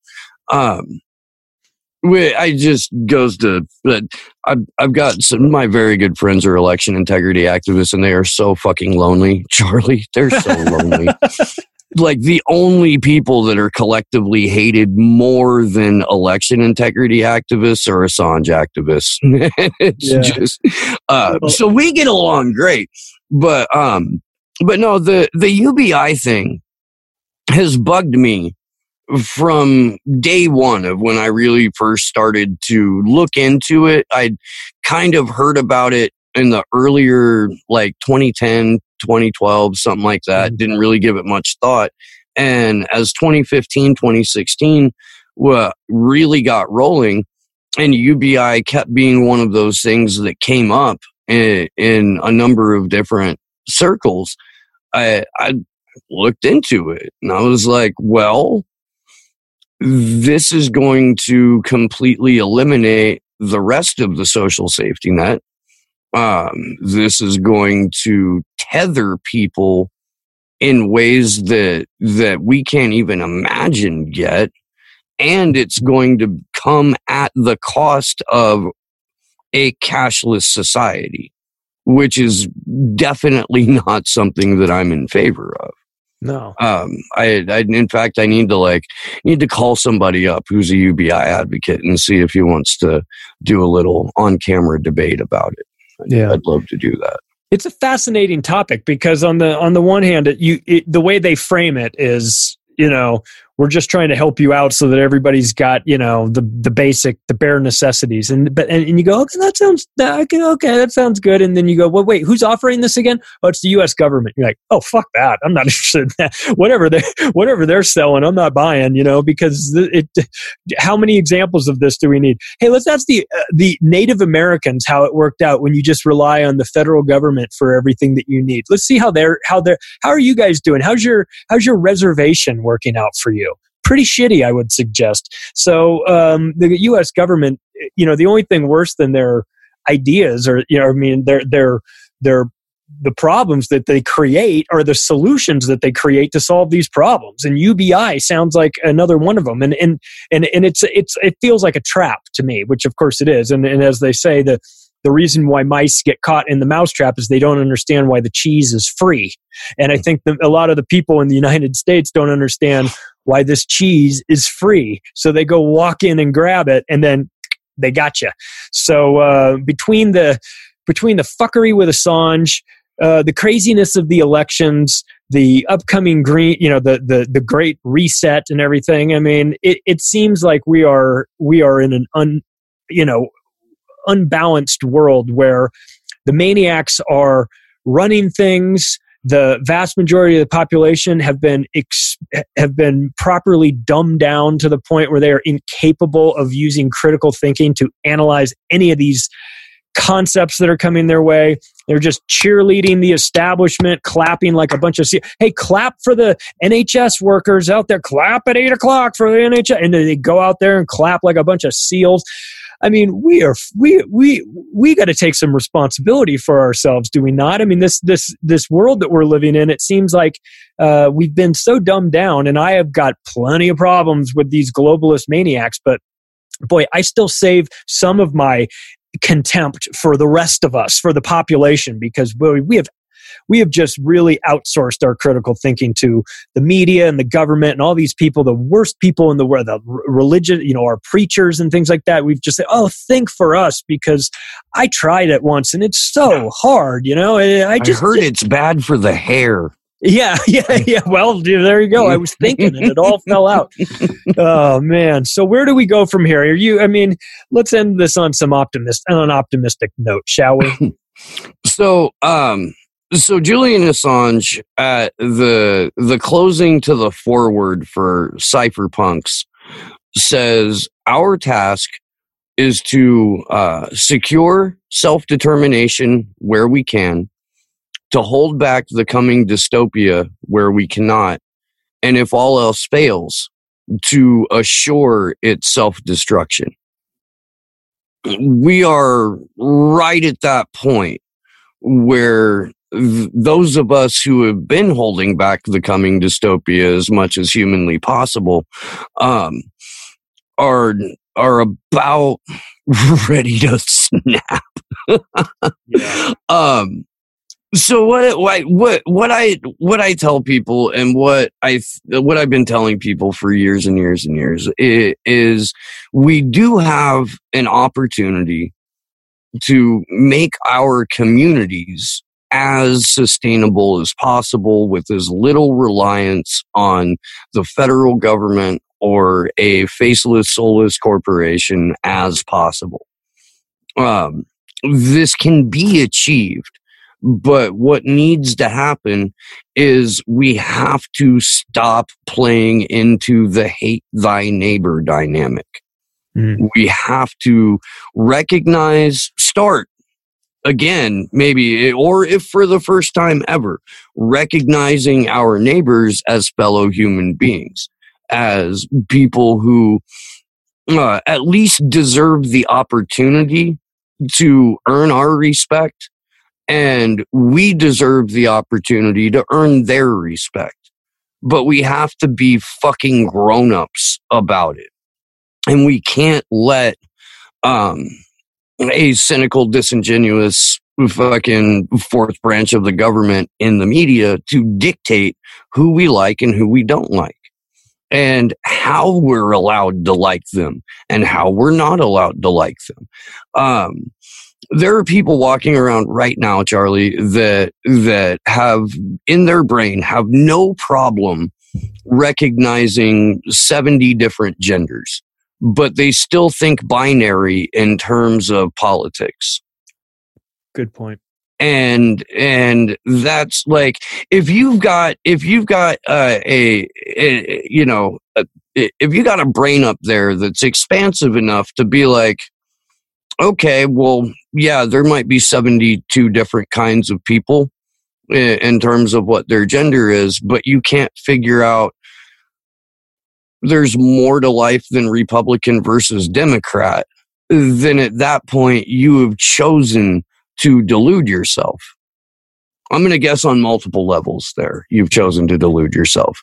I just goes to, I've got some of my very good friends are election integrity activists, and they are so fucking lonely, Charlie. They're so lonely. Like, the only people that are collectively hated more than election integrity activists are Assange activists. It's just, so we get along great. But no, the UBI thing has bugged me from day one of when I really first started to look into it. I'd kind of heard about it in the earlier, like 2010, 2012, something like that. Didn't really give it much thought. And as 2015, 2016 really got rolling, and UBI kept being one of those things that came up in a number of different circles, I looked into it, and I was like, well, this is going to completely eliminate the rest of the social safety net. This is going to tether people in ways that we can't even imagine yet. and it's going to come at the cost of a cashless society, which is definitely not something that I'm in favor of. No. In fact, I need to call somebody up who's a UBI advocate and see if he wants to do a little on-camera debate about it. Yeah. I'd love to do that. It's a fascinating topic because on the one hand, the way they frame it is, we're just trying to help you out so that everybody's got, the bare necessities. And you go, okay, that sounds good. And then you go, well, wait, who's offering this again? Oh, it's the U.S. government. You're like, oh, fuck that. I'm not interested in that. Whatever they're selling, I'm not buying, because how many examples of this do we need? Hey, let's ask the Native Americans how it worked out when you just rely on the federal government for everything that you need. Let's see how are you guys doing? How's your reservation working out for you? Pretty shitty, I would suggest. So the U.S. government, the only thing worse than their ideas or, they're the problems that they create are the solutions that they create to solve these problems. And UBI sounds like another one of them. And it feels like a trap to me, which of course it is. And as they say, the reason why mice get caught in the mousetrap is they don't understand why the cheese is free. And I think a lot of the people in the United States don't understand why this cheese is free. So they go walk in and grab it, and then they got you. So between the fuckery with Assange, the craziness of the elections, the upcoming the great reset and everything, I mean, it seems like we are in an unbalanced world where the maniacs are running things. The vast majority of the population have been properly dumbed down to the point where they are incapable of using critical thinking to analyze any of these concepts that are coming their way. They're just cheerleading the establishment, clapping like a bunch of hey, clap for the NHS workers out there. Clap at 8:00 for the NHS, and then they go out there and clap like a bunch of seals. I mean, we got to take some responsibility for ourselves, do we not? I mean, this world that we're living in, it seems like we've been so dumbed down, and I have got plenty of problems with these globalist maniacs, but boy, I still save some of my contempt for the rest of us, for the population, because we have just really outsourced our critical thinking to the media and the government and all these people, the worst people in the world, the religion, our preachers and things like that. We've just said, oh, think for us, because I tried it once and it's so hard, I heard it's bad for the hair. Yeah. Well, there you go. I was thinking and it all fell out. Oh man. So where do we go from here? Let's end this on an optimistic note, shall we? So Julian Assange at the closing to the foreword for Cypherpunks says, our task is to secure self-determination where we can, to hold back the coming dystopia where we cannot, and if all else fails, to assure its self-destruction. We are right at that point where those of us who have been holding back the coming dystopia as much as humanly possible are about ready to snap. Yeah. So what I tell people, and what I've been telling people for years and years and years is we do have an opportunity to make our communities as sustainable as possible with as little reliance on the federal government or a faceless, soulless corporation as possible. This can be achieved, but what needs to happen is we have to stop playing into the hate thy neighbor dynamic. We have to start again, maybe, or if for the first time ever, recognizing our neighbors as fellow human beings, as people who at least deserve the opportunity to earn our respect, and we deserve the opportunity to earn their respect. But we have to be fucking grown-ups about it. And we can't let a cynical, disingenuous fucking fourth branch of the government in the media to dictate who we like and who we don't like, and how we're allowed to like them and how we're not allowed to like them. There are people walking around right now, Charlie, that have in their brain have no problem recognizing 70 different genders, but they still think binary in terms of politics. Good point. And that's like, if you've got if you got a brain up there that's expansive enough to be like, okay, well, yeah, there might be 72 different kinds of people in terms of what their gender is, but you can't figure out there's more to life than Republican versus Democrat, then at that point you have chosen to delude yourself. I'm going to guess on multiple levels there, you've chosen to delude yourself.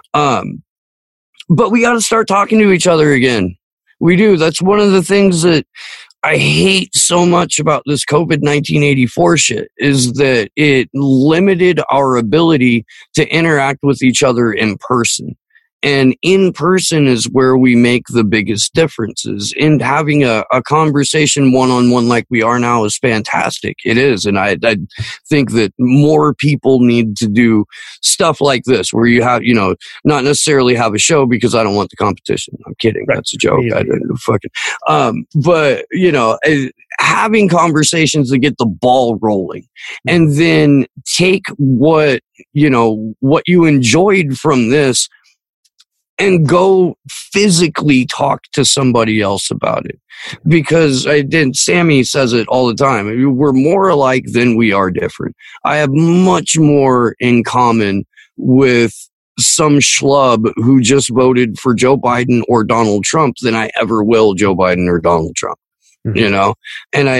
But we got to start talking to each other again. We do. That's one of the things that I hate so much about this COVID-1984 shit, is that it limited our ability to interact with each other in person. And in person is where we make the biggest differences. And having a conversation one-on-one like we are now is fantastic. It is. And I think that more people need to do stuff like this, where you have, not necessarily have a show, because I don't want the competition. I'm kidding. Right. That's a joke. I didn't fucking, but having conversations to get the ball rolling, and then take what you enjoyed from this and go physically talk to somebody else about it. Because Sammy says it all the time. I mean, we're more alike than we are different. I have much more in common with some schlub who just voted for Joe Biden or Donald Trump than I ever will Joe Biden or Donald Trump. Mm-hmm. And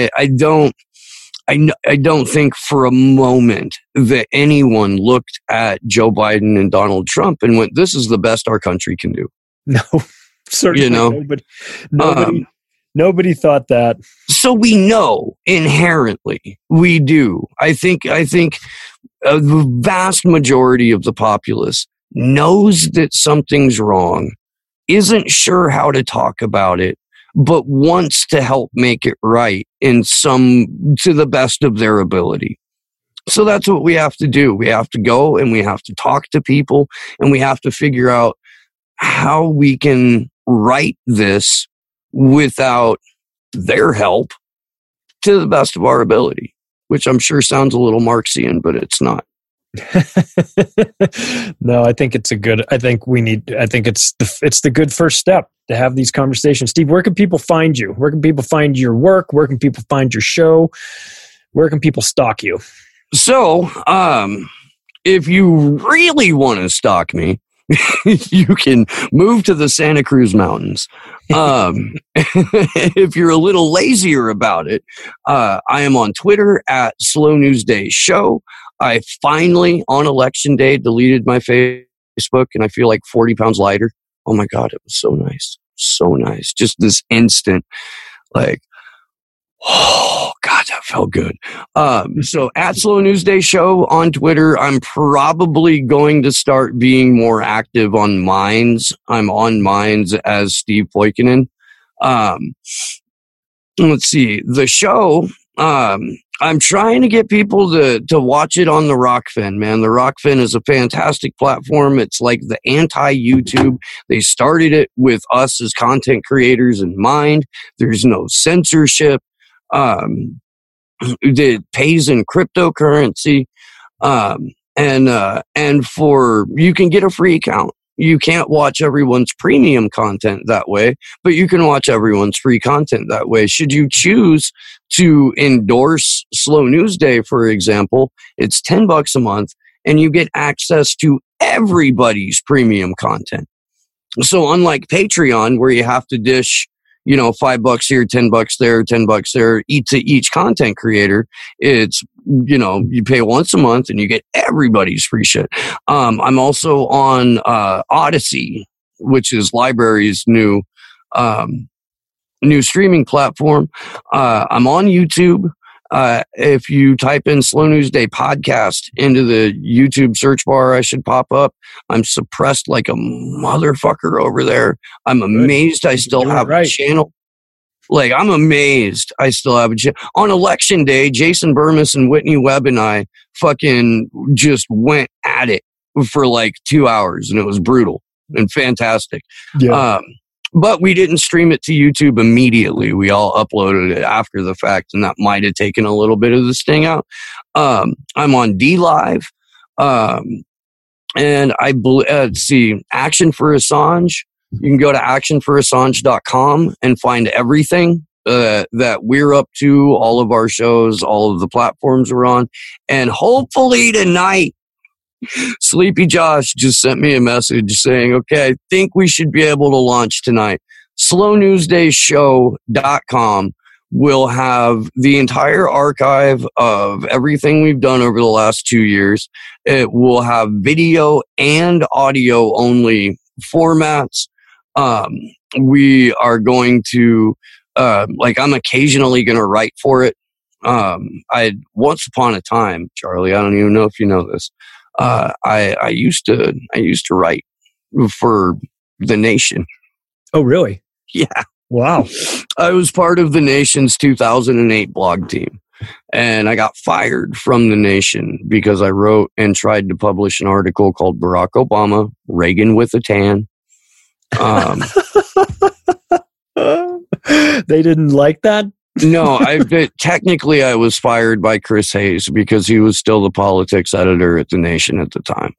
I don't think for a moment that anyone looked at Joe Biden and Donald Trump and went, this is the best our country can do. No, certainly nobody thought that. So we know inherently, we do. I think the vast majority of the populace knows that something's wrong, isn't sure how to talk about it, but wants to help make it right to the best of their ability. So that's what we have to do. We have to go and we have to talk to people, and we have to figure out how we can right this without their help to the best of our ability, which I'm sure sounds a little Marxian, but it's not. No, I think it's the good first step to have these conversations. Steve, where can people find you? Where can people find your work? Where can people find your show? Where can people stalk you? So, if you really want to stalk me, you can move to the Santa Cruz Mountains. If you're a little lazier about it, I am on Twitter at Slow News Day Show. I finally, on election day, deleted my Facebook, and I feel like 40 pounds lighter. Oh my God, it was so nice. So nice. Just this instant, like, oh God, that felt good. So at Slow News Day Show on Twitter, I'm probably going to start being more active on Minds. I'm on Minds as Steve Poikonen. Let's see, the show, I'm trying to get people to watch it on the Rockfin, man. The Rockfin is a fantastic platform. It's like the anti-YouTube. They started it with us as content creators in mind. There's no censorship. It pays in cryptocurrency. And for, you can get a free account. You can't watch everyone's premium content that way, but you can watch everyone's free content that way. Should you choose to endorse Slow News Day, for example, it's $10 a month and you get access to everybody's premium content. So unlike Patreon, where you have to dish, $5 here, $10 there, $10 there, to each content creator, it's, you pay once a month and you get everybody's free shit. I'm also on Odyssey, which is Library's new new streaming platform. I'm on YouTube. If you type in Slow News Day podcast into the YouTube search bar, I should pop up. I'm suppressed like a motherfucker over there. I'm amazed I still have a channel. Like, I'm amazed I still have a channel. On election day, Jason Burmis and Whitney Webb and I fucking just went at it for like 2 hours, and it was brutal and fantastic. Yeah. But we didn't stream it to YouTube immediately. We all uploaded it after the fact, and that might have taken a little bit of the sting out. I'm on DLive. And let's see, Action for Assange. You can go to actionforassange.com and find everything that we're up to, all of our shows, all of the platforms we're on. And hopefully tonight, Sleepy Josh just sent me a message saying, okay, I think we should be able to launch tonight. SlowNewsDayShow.com will have the entire archive of everything we've done over the last 2 years. It will have video and audio only formats. We are going to, I'm occasionally going to write for it. Once upon a time, Charlie, I don't even know if you know this. I used to write for The Nation. Oh, really? Yeah. Wow. I was part of The Nation's 2008 blog team, and I got fired from The Nation because I wrote and tried to publish an article called Barack Obama, Reagan with a Tan. They didn't like that? No, technically I was fired by Chris Hayes because he was still the politics editor at The Nation at the time.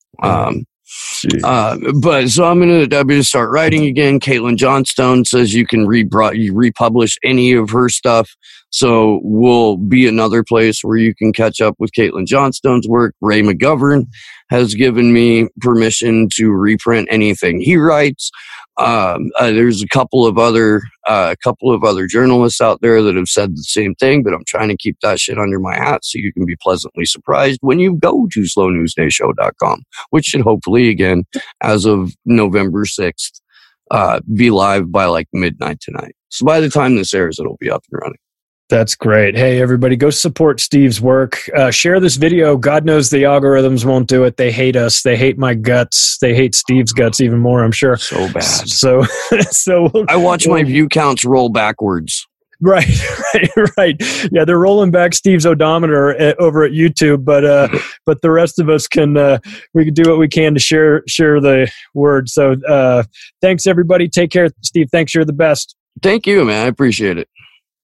But so I'm gonna start writing again. Caitlin Johnstone says you can republish any of her stuff. So we'll be another place where you can catch up with Caitlin Johnstone's work. Ray McGovern has given me permission to reprint anything he writes. There's a couple of other journalists out there that have said the same thing, but I'm trying to keep that shit under my hat so you can be pleasantly surprised when you go to SlowNewsDayShow.com, which should hopefully, again, as of November 6th, be live by like midnight tonight. So by the time this airs, it'll be up and running. That's great. Hey, everybody, go support Steve's work. Share this video. God knows the algorithms won't do it. They hate us. They hate my guts. They hate Steve's guts even more, I'm sure. So bad. So I watch my view counts roll backwards. Right. Yeah, they're rolling back Steve's odometer over at YouTube, but the rest of us we can do what we can to share the word. So thanks, everybody. Take care, Steve. Thanks. You're the best. Thank you, man. I appreciate it.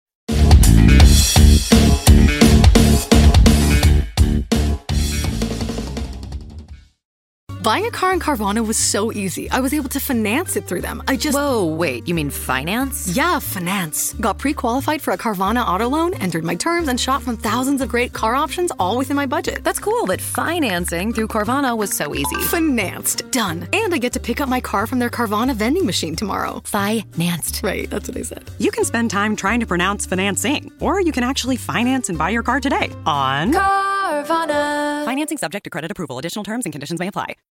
Buying a car in Carvana was so easy. I was able to finance it through them. Whoa, wait, you mean finance? Yeah, finance. Got pre-qualified for a Carvana auto loan, entered my terms, and shot from thousands of great car options, all within my budget. That's cool, but financing through Carvana was so easy. Financed. Done. And I get to pick up my car from their Carvana vending machine tomorrow. Financed. Right, that's what I said. You can spend time trying to pronounce financing, or you can actually finance and buy your car today on Carvana. Financing subject to credit approval. Additional terms and conditions may apply.